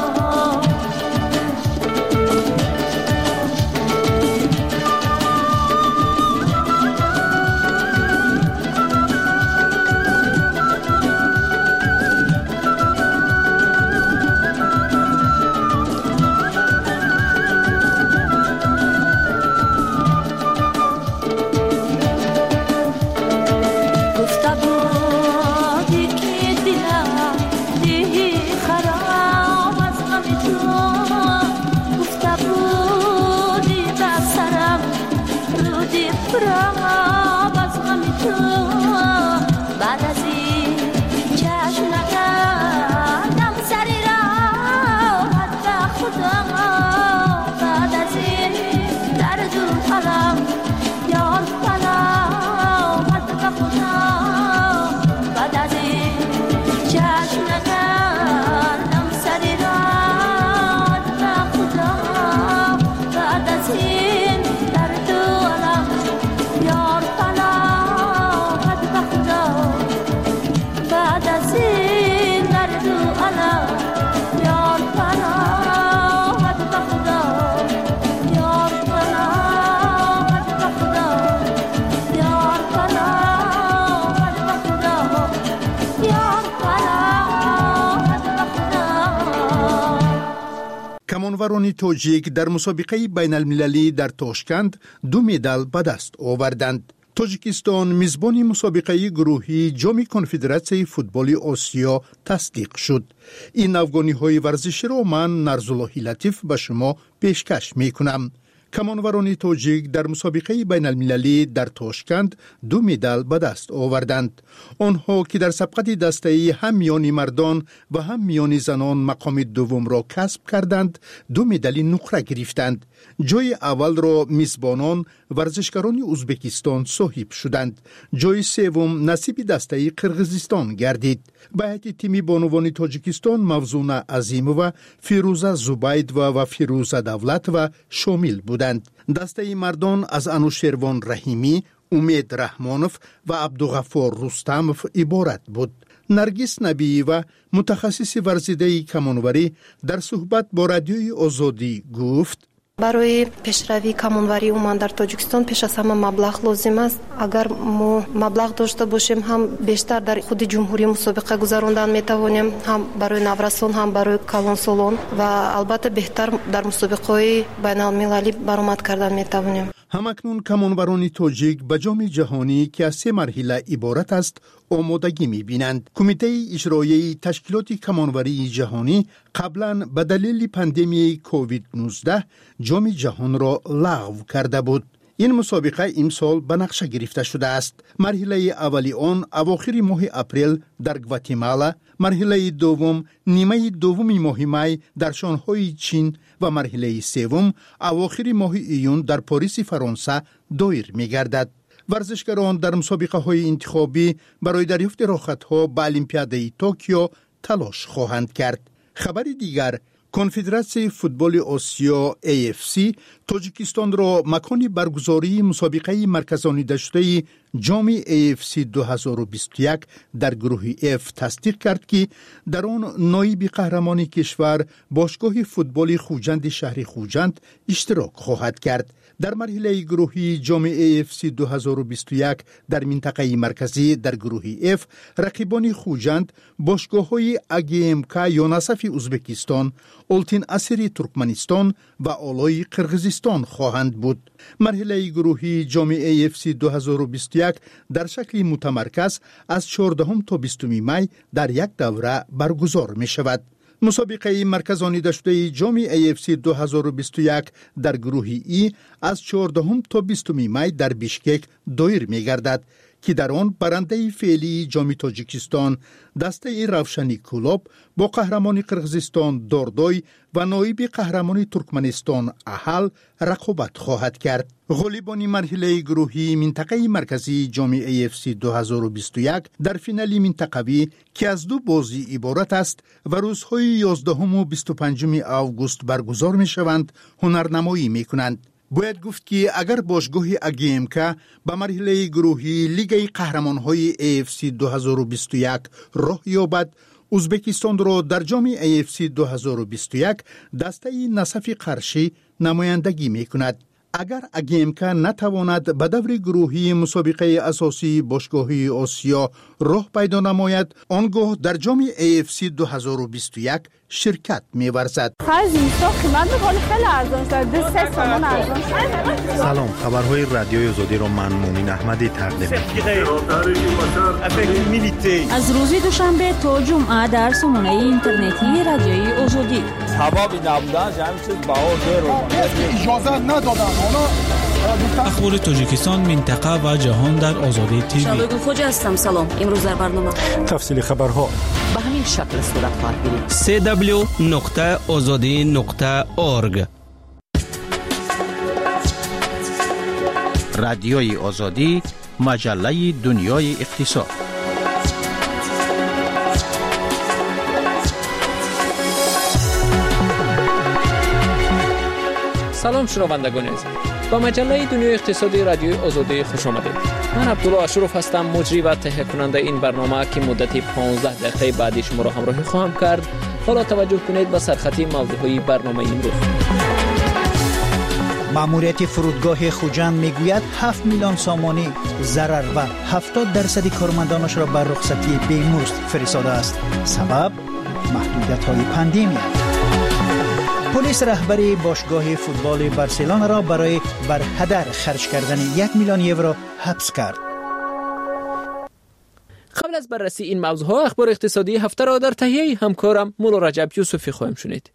کمانوران تاجیک در مسابقه بین المللی در تاشکند دو مدال به دست آوردند. تاجیکستان میزبان مسابقه گروهی جام کنفدراسیون فوتبال آسیا تصدیق شد. این افغانی های ورزشی را من نرزالله لطیف به شما پیشکش می کنم. کمانوران تاجیک در مسابقه بین المللی در تاشکند دو مدال به دست آوردند. آنها که در سبقت دسته هم میان مردان و هم میان زنان مقام دوم را کسب کردند، دو مدال نقره گرفتند. جای اول را میزبانان ورزشکاران ازبکستان صاحب شدند. جای سوم نصیب دسته قرقیزستان گردید. به هیئت تیم بانوان تاجیکستان موزونه عظیمووا، فیروزه زبیدووا و فیروزه دولتووا شامل بودند. دسته مردان از انوشیروان رحیمی، امید رحمانوف و عبدالغفار رستموف عبارت بود. نرگس نبییووا متخصص ورزیده کمانوری در صحبت با رادیوی آزادی گفت:
برای پیشروی کمانوری اومن در تاجیکستان پیش از همه مبلغ لازم است. اگر ما مبلغ داشته باشیم هم بیشتر در خود جمهوری مسابقه گذراندن میتوانیم، هم برای نورسان هم برای کلانسالان و البته بهتر در مسابقه بین المللی برآمد کردن میتوانیم.
همکنون کمانوران تاجیک به جام جهانی که از سه مرحله عبارت است آمادگی می‌بینند. کمیته اجرایی تشکیلات کمانوری جهانی قبلا به دلیل پاندمی کووید نوزده جام جهان را لغو کرده بود. این مسابقه امسال به نقشه گرفته شده است. مرحله اولی آن اواخر ماه اپریل در گواتیمالا، مرحله دوم نیمه دوم ماه می در شانگهای چین و مرحله سوم اواخر ماه ایون در پاریس فرانسه دایر می‌گردد. ورزشکاران در مسابقه های انتخابی برای دریافت راحت‌ها به المپیاده توکیو تلاش خواهند کرد. خبر دیگر، کنفدراسیون فوتبال آسیا ای اف سی تاجیکستان را مکان برگزاری مسابقه مرکزانیده شده جام ای اف سی دو هزار و بیست و یک در گروه اف تصدیق کرد که در آن نایب قهرمان کشور باشگاه فوتبال خوجند شهر خوجند اشتراک خواهد کرد. در مرحله گروهی جام ای اف سی دو هزار و بیست و یک در منطقه مرکزی در گروه اف رقیبان خوجند باشگاه‌های اگی ام کا یوناسف ازبکستان، اولتین اسری ترکمنستان و آلای قرقیزستان خواهند بود. مرحله گروهی جام ای اف سی دو هزار و بیست و یک در شکل متمرکز از چهاردهم تا بیستم می در یک دوره برگزار می شود. مسابقه مرکزانیده شده جام ای اف سی دو هزار و بیست و یک در گروه ای از چهاردهم تا بیستم می در بیشکک دایر می گردد که در آن برنده فعلی جام تاجیکستان دسته روشنی کولاب با قهرمان قرغیزستان داردای و نایب قهرمان ترکمنستان احل رقابت خواهد کرد. غالبان مرحله گروهی منطقه مرکزی جام ای اف سی دو هزار و بیست و یک در فینال منطقوی که از دو بازی عبارت است و روزهای یازدهم و بیست و پنجم آگوست برگزار می شوند هنرنمایی می کنند. باید گفت که اگر باشگاه اگیمکا به مرحله گروهی لیگ قهرمان‌های ای اف سی دو هزار و بیست و یک راه یابد، ازبکستان را در جام ای اف سی دو هزار و بیست و یک دسته نصف قرشی نمایندگی می کند. اگر اگیمکا نتواند به دور گروهی مسابقه اساسی باشگاهی آسیا راه پیدا نماید، آنگاه در جام ای اف سی دو هزار و بیست و یک شرکت می‌ورزد.
سلام، خبرهای رادیوی آزادی را من مومن احمدی تقدیم می‌کنم.
از روز دوشنبه تا جمعه در سامانه اینترنتی رادیوی آزادی.
سببی نبودن همین چیز بها اجازه ندادن.
اخبار تاجیکستان، منطقه و جهان در آزادی تیوی.
شادو خوجا هستم. سلام. امروز در برنامه
تفصیل خبرها
به همین شکل صورت خواهد گرفت.
سی دبلیو نقطه آزادی نقطه اورگ.
رادیوی آزادی، مجله دنیای اقتصاد.
سلام شنوندگان عزیز، با مجله دنیای اقتصادی رادیوی آزادی خوش آمدید. من عبدالله اشرف هستم، مجری و تهیه کننده این برنامه که مدتی پانزده دقیقه بعدی شما را همراهی خواهم کرد. حالا توجه کنید به سرخطی موضوعهای برنامه امروز.
ماموریت فرودگاه خوجند میگوید هفت میلیون سامانی ضرر و هفتاد درصد کارمندانش را بر رخصتی بیمزد فرستاده است. سبب محدودیت‌های پاندمی. پلیس رهبری باشگاه فوتبال بارسلونا را برای بر هدر خرج کردن یک میلیون یورو حبس کرد.
قبل از بررسی این موضوعها، اخبار اقتصادی هفته را در تهیه همکارم مولا رجب یوسفی خواهیم شنید.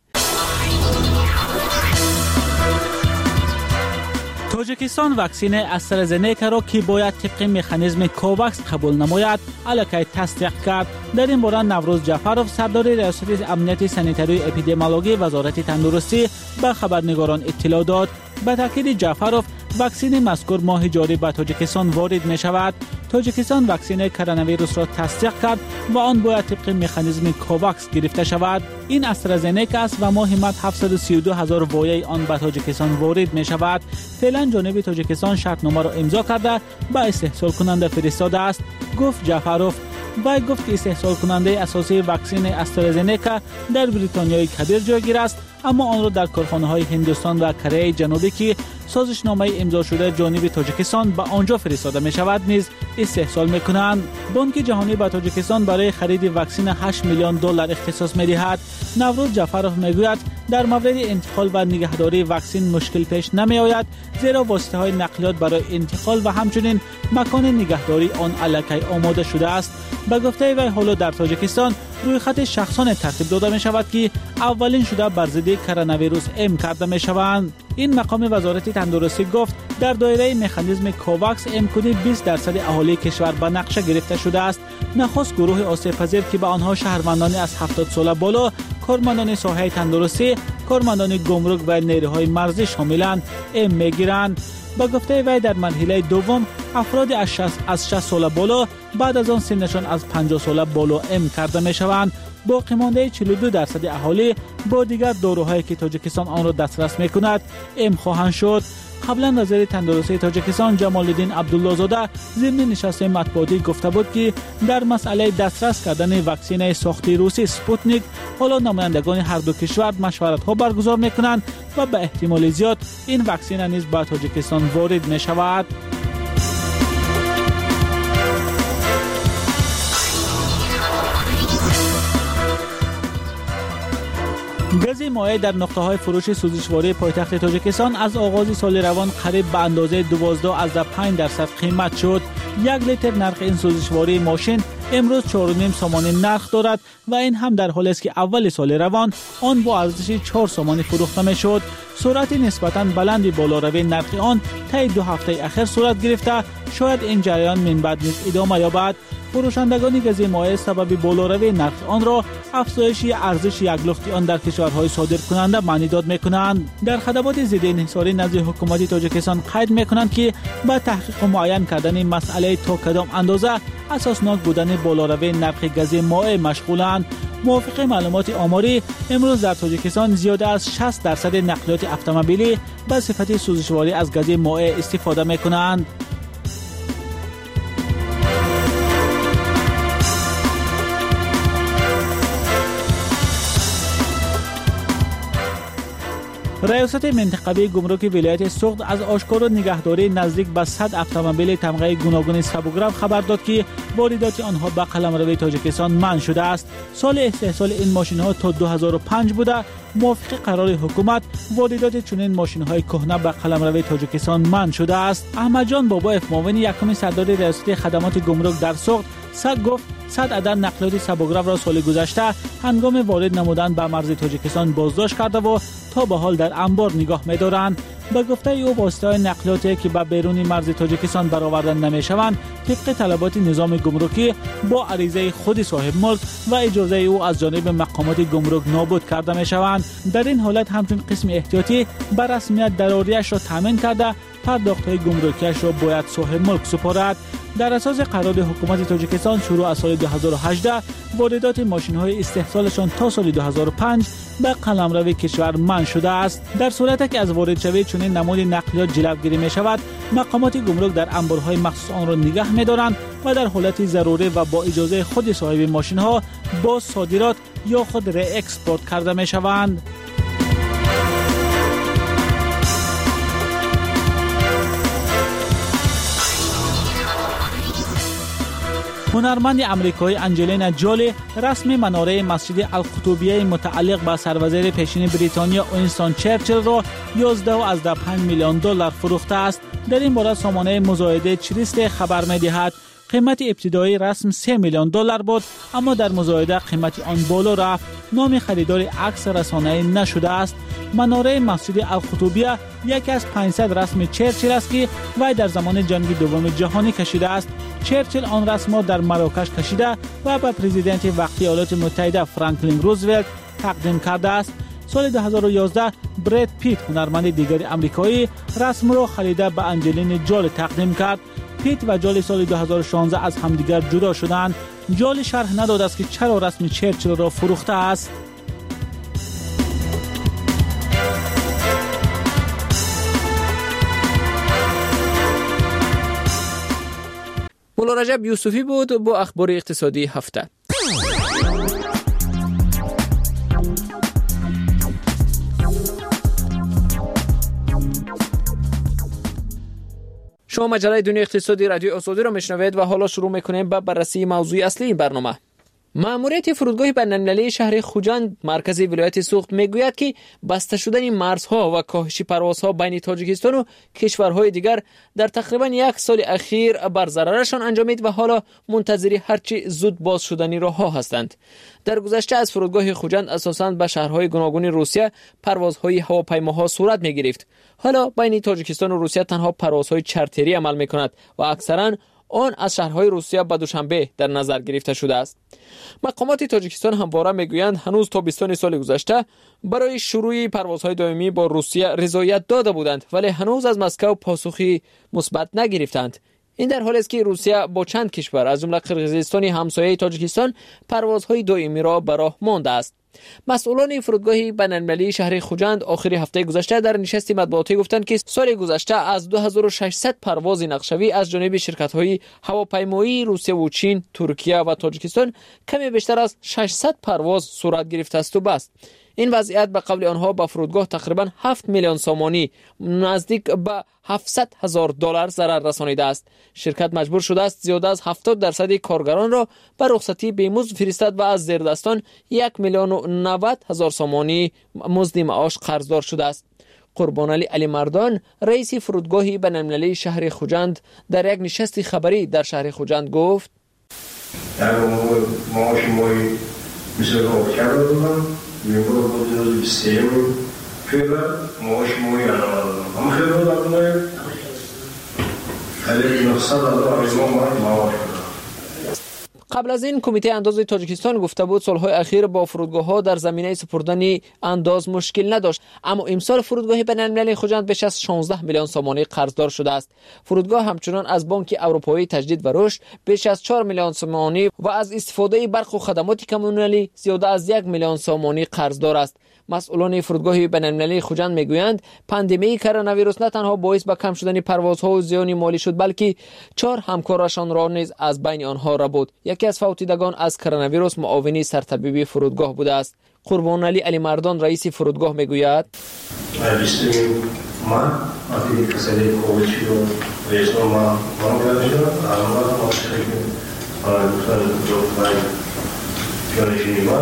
تاجیکستان واکسن استرازنیکا را که باید طبق مکانیزم کوواکس قبول نماید الکی تصدیق کرد. در این باره نوروز جعفرов سردار ریاست امنیت سانیتری اپیدمیولوژی وزارت تندرستی به خبرنگاران اطلاع داد. به تاکید جعفرov واکسن مذکور ماه جاری به تاجیکستان وارد می شود. تاجیکستان واکسن کرونا ویروس را تصدیق کرد و آن باید طبق مکانیزم کوواکس گرفته شود. این استرازنیکا است و ماه مارس هفتصد و سی و دو هزار وایه آن به تاجیکستان وارد می شود. فعلا جانب تاجیکستان شرطنامه را امضا کرده به استحصال کننده فرستاده است، گفت جعفرov. وی گفت که استحصال کننده اساسی واکسن استرازنیکا در بریتانیای کبیر جایگیر است، اما آن را در کارخانه‌های هندوستان و کره جنوبی که سازشنامه امضا شده جانب تاجیکستان به آنجا فرستاده می شود نیز استحصال می کنند. بانک جهانی به تاجیکستان برای خرید واکسن هشت میلیون دلار اختصاص می دهد. نوروز جعفرov می گوید در مورد انتقال و نگهداری واکسن مشکل پیش نمی آید، زیرا واسطه های نقلیات برای انتقال و همچنین مکان نگهداری آن الکی آماده شده است. به گفته وی حالا در تاجیکستان روی خط شخصان ترتیب داده می شود که اولین شده بر ضد کرونا ویروس ام کرده می شوند. این مقام وزارت تندرستی گفت در دایره مکانیزم کوواکس امکانی بیست درصد اهالی کشور به نقشه گرفته شده است. نخست گروه آسیب پذیر که به آنها شهروندان از هفتاد سال بالا، کارمندان ساحه تندرستی، کارمندان گمرک و نیروهای مرزی شاملند ام میگیرند. با گفته وی در مرحله دوم افراد از شصت سال بالا بعد از آن سنشان از پنجاه سال بالا ام کرده می شوند. باقی مانده چهل و دو درصد اهالی با دیگر داروهایی که تاجیکستان آن را دسترس می کند ام خواهند شد. قبلا وزیر تندرستی تاجیکستان جمال الدین عبدالله زاده ضمن نشست مطبوعاتی گفته بود که در مسئله دسترس کردن واکسن ساخته روسی سپوتنیک حالا نمایندگان هر دو کشور مشورت ها برگزار می کنند و به احتمال زیاد این واکسن نیز به تاجیکستان وارد می شود. گاز مایع در نقطه‌های فروش سوزشواری پایتخت تاجیکستان از آغاز سال روان قریب به اندازه دوازده از پنج درصد قیمت شد. یک لیتر نرخ این سوزشواری ماشین امروز چهار و نیم سامانی نرخ دارد و این هم در حالی است که اول سال روان آن با ارزش چهار سامانی فروخته میشد. سرعت نسبتاً بلندی بالاروی نرخ آن طی دو هفته اخیر صورت گرفته، شاید این جریان من بعد نیز ادامه یابد. فروشندگان گاز مایع سبب بالاروی نرخ آن را افزایش ارزش یک لخت آن در کشورهای صادر کننده معنی داد میکنند. در خدمات ضد انحصاری نزد حکومت تاجیکستان قید میکنند که با تحقیق معین کردن مسئله تا کدام اندازه اساسناک بودن بالاروی نرخ گاز مایع مشغولند. موافق معلومات آماری امروز در تاجیکستان زیاده از شصت درصد نقلیات اتومبیلی به صفت سوزشواری از گاز مایع استفاده میکنند. ریاست منطقوی گمرک ولایت سوخت از آشکار و نگهداری نزدیک به صد اتومبیل تمغه گوناگون سبوگرام خبر داد که واردات آنها به قلمرو تاجیکستان منع شده است. سال استحصال این ماشین ها تا دو هزار و پنج بوده. موافق قرار حکومت واردات چنین ماشین های کهنه به قلمرو تاجیکستان منع شده است. احمد جان بابایف معاون یکم سردار ریاست خدمات گمرک در سوخت صد گفت صد عدد نقلیات سبوگرام را سال گذشته هنگام وارد نمودن به مرز تاجیکستان بازداشت کرده و تا به حال در انبار نگاه می‌دارند. به گفته او واسطه‌های نقلیاتی که به بیرون مرز تاجیکستان برآورده نمی‌شوند طبق طلبات نظام گمرکی با عریضه خود صاحب ملک و اجازه او از جانب مقامات گمرک نابود کرده می‌شوند. در این حالت همچون قسم احتیاطی بر رسمیت ضروریش را تامین کرده پرداخت‌های گمرکیش را باید صاحب ملک سپارد. در اساس قرار حکومت تاجیکستان شروع از سال دو هزار و هجده واردات ماشین‌های استحصالشان تا سال دو هزار و پنج به قلمرو کشور منع شده است. در صورتی که از وارد شوی چنین نمود نقلیات جلوگیری می شود، مقامات گمرک در انبارهای مخصوص آن را نگاه می دارند و در حالت ضروری و با اجازه خود صاحب ماشین‌ها با صادرات یا خود ری اکسپورت کرده می شوند. هنرمند امریکایی انجلینا جولی رسم مناره مسجد القطبیه متعلق به سروزیر پیشین بریتانیا وینستون چرچیل را یازده و از پنج میلیون دلار فروخته است. در این باره سامانه مزایده چریست خبر می‌دهد قیمت ابتدایی رسم سه میلیون دلار بود، اما در مزایده قیمت آن بالا رفت. نام خریدار عکس رسانه‌ای نشده است. مناره مسجد القطبیه یکی از پانصد رسم چرچیل است که وی در زمان جنگ دوم جهانی کشیده است. چرچیل آن رسم را در مراکش کشیده و به پرزیدنت وقتی ایالات متحده فرانکلین روزولت تقدیم کرده است. سال دو هزار و یازده براد پیت هنرمند دیگر آمریکایی رسم را خریده به انجلینا جولی تقدیم کرد. پیت و جولی سال دو هزار و شانزده از همدیگر جدا شدند. جولی شرح نداده است که چرا رسم چرچیل را فروخته است.
مولا رجب یوسفی بود با اخبار اقتصادی هفته. شما مجله دنیا اقتصادی رادیو آزادی را میشنوید و حالا شروع میکنیم با بررسی موضوع اصلی این برنامه. مأموریت فرودگاه بین‌المللی شهر خوجند مرکز ولایت سوخت میگوید که بسته شدن مرزها و کاهش پروازها بین تاجیکستان و کشورهای دیگر در تقریبا یک سال اخیر بر ضررشان انجامید و حالا منتظر هرچی زود باز شدنی راهها هستند. در گذشته از فرودگاه خوجند اساساً به شهرهای گوناگون روسیه پروازهای هواپیماها صورت میگرفت. حالا بین تاجیکستان و روسیه تنها پروازهای چارتری عمل میکند و اکثراً آن از شهرهای روسیه به دوشنبه در نظر گرفته شده است. مقامات تاجیکستان همواره میگویند هنوز تابستان سال گذشته برای شروع پروازهای دائمی با روسیه رضایت داده بودند، ولی هنوز از مسکو پاسخی مثبت نگرفتند. این در حالی است که روسیه با چند کشور از جمله قرقیزستان همسایه تاجیکستان پروازهای دائمی را به راه مانده است. مسئولان فرودگاه بین‌المللی شهر خوجند آخر هفته گذشته در نشست مطبوعاتی گفتند که سال گذشته از دو هزار و ششصد پرواز نقشه‌ای از جانب شرکت‌های هواپیمایی روسیه و چین، ترکیه و تاجیکستان کمی بیشتر از ششصد پرواز صورت گرفته است و بس. این وضعیت به قول آنها به فرودگاه تقریبا هفت میلیون سامانی نزدیک به هفتصد هزار دلار ضرر رسانیده است. شرکت مجبور شده است زیاده از هفتاد درصد کارگران را به رخصتی بیمزد فرستد و از زیردستان یک میلیون و نود هزار سامانی مزد معاش قرضدار شده است. قربانعلی علی مردان رئیس فرودگاه بین‌المللی شهر خوجند در یک نشست خبری در شهر خوجند گفت:
در معاش مایی مثل رو کردم میگو بود روز بیستیم فعلا معاش مایی الان هم خیلی دارم خیلی نقصد دارم از ما معاش
قبل از این کمیته انداز تاجیکستان گفته بود سالهای اخیر با فرودگاه‌ها در زمینه سپردن انداز مشکل نداشت، اما امسال فرودگاه بین‌المللی خوجند بیش از شانزده میلیون سامانی قرضدار شده است. فرودگاه همچنان از بانک اروپایی تجدید و رشد بیش از چهار میلیون سامانی و از استفاده برق و خدمات کمونالی زیاده از یک میلیون سامانی قرضدار است. مسئولان فرودگاه بین‌المللی خوجند میگویند پاندمی کرونا ویروس نه تنها باعث به کم شدن پروازها و زیان مالی شد، بلکه چهار همکارشان را نیز از بین آنها را بود. یکی از فوتیدگان از کرونا ویروس معاونی سرطبیب فرودگاه بوده است. قربان علی علی مردان رئیس فرودگاه میگوید
ما اتی کسری کوچی رو ویسو ما ما گذاشتیم اما ما شکلی آن دو فای جانشینی ما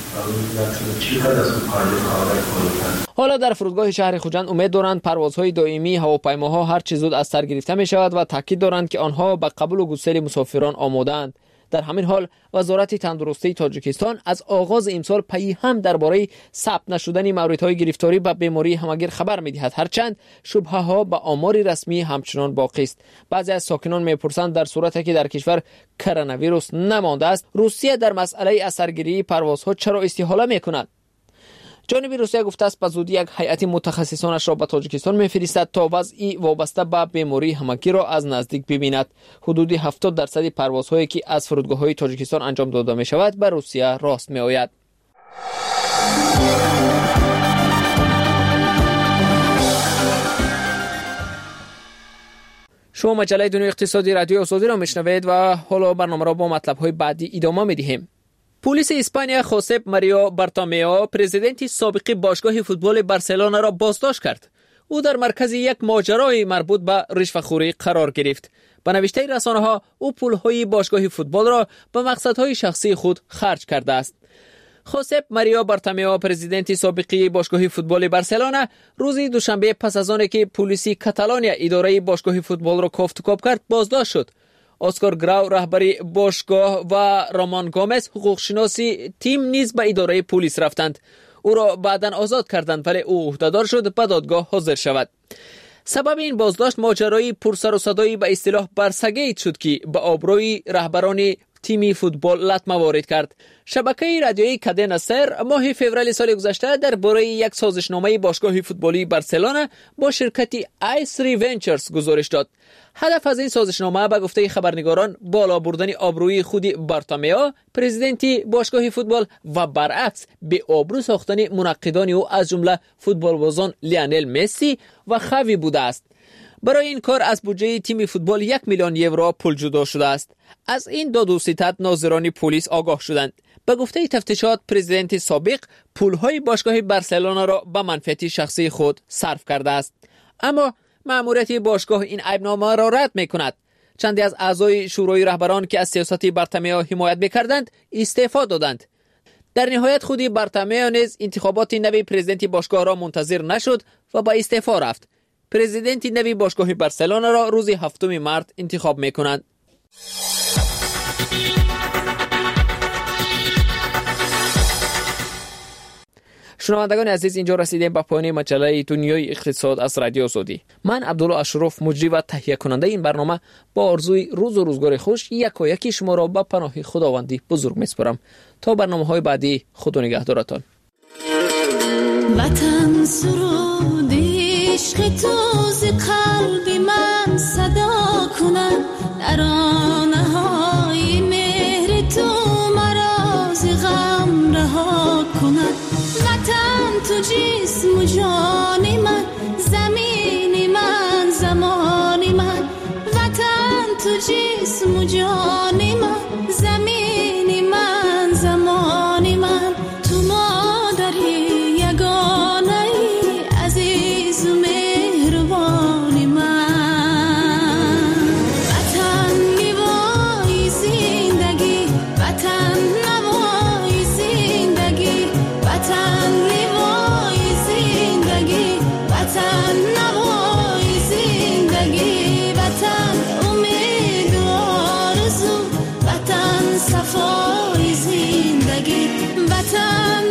حالا در فرودگاه شهر خوجند امید دارند پروازهای دائمی هواپیماها هر چه زود از سر گرفته می شود و تاکید دارند که آنها به قبول و گسیل مسافران آماده‌اند. در همین حال وزارت تندرستی تاجیکستان از آغاز امسال پی هم درباره ثبت نشدن موردهای گرفتاری به بیماری همگیر خبر می‌دهد، هرچند شبهه ها به آمار رسمی همچنان باقی است. بعضی از ساکنان می‌پرسند در صورتی که در کشور کرونا ویروس نمانده است، روسیه در مسئله اثرگیری پروازها چرا استحاله می‌کند؟ جانب روسیه گفته است به زودی یک هیئت متخصصانش را به تاجیکستان می‌فرستد تا وضعی وابسته به بیماری همگیر را از نزدیک ببیند. حدود هفتاد درصد پروازهایی که از فرودگاه‌های تاجیکستان انجام داده می‌شود به روسیه راست می‌آید. شما مجله دنیای اقتصادی رادیو آزادی را میشنوید و حالا برنامه را با مطلب‌های بعدی ادامه می‌دهیم. پلیس اسپانیا خوسپ ماریو بارتومیو پرزیدنت سابق باشگاه فوتبال بارسلونا را بازداشت کرد. او در مرکز یک ماجرای مربوط به رشوه‌خوری قرار گرفت. به نوشته رسانه‌ها او پول‌های باشگاه فوتبال را به مقصدهای شخصی خود خرج کرده است. خوسپ ماریو بارتومیو پرزیدنت سابق باشگاه فوتبال بارسلونا روز دوشنبه پس از آنکه پلیس کاتالونیا اداره باشگاه فوتبال را کافتکاب کرد بازداشت شد. اسکار گراو رهبری باشگاه و رامان گومز حقوقشناسی تیم نیز به اداره پلیس رفتند. او را بعداً آزاد کردند ولی او عهدهدار شد به دادگاه حاضر شود. سبب این بازداشت ماجرای پرسر و صدایی به اصطلاح برسگیت شد که به آبروی رهبران تیمی فوتبال لطمه وارد کرد. شبکه رادیویی کادنا سر ماه فوریه سال گذشته درباره یک سازشنامه باشگاه فوتبالی بارسلونا با شرکت آی سری ونچرز گزارش داد. هدف از این سازشنامه به گفته خبرنگاران بالا بردن آبروی خود بارتومیو پرزیدنت باشگاه فوتبال و برعکس به آبرو ساختن منقدان او از جمله فوتبالبازان لیونل مسی و خاوی بوده است. برای این کار از بودجه تیم فوتبال یک میلیون یورو پول جدا شده است. از این داد و ستد ناظران پلیس آگاه شدند. به گفته تفتیشات پرزیدنت سابق پولهای باشگاه بارسلونا را به منفعت شخصی خود صرف کرده است. اما مأموریت باشگاه این عیبنامه را رد می‌کند. چندی از اعضای شورای رهبران که از سیاست بارتومیو حمایت می‌کردند استعفا دادند. در نهایت خودی بارتومیو نیز انتخابات نوی پرزیدنت باشگاه را منتظر نشد و با استعفا رفت. پرزیدنت نوی باشگاه بارسلونا را روز هفتم مارس انتخاب می‌کنند. شنوندگان عزیز، اینجا رسیدیم به پایان مجله دنیای اقتصاد از رادیو آزادی. من عبدالله اشرف مجری و تهیه کننده این برنامه با آرزوی روز و روزگار خوش یک و یکی شما را به پناه خداوندی بزرگ میسپارم. تا برنامه‌های بعدی خدا نگهدارتان.
وطن سرود عشق تو ز قلب من صدا کند، ترانه های مهر تو مرا ز غم رها کند. وطن تو جسم و جان من، زمین من زمان من. وطن تو جسم و جان من، زمین من زمان من. تو مادری یگانه ای عزیز و مهربان. وطن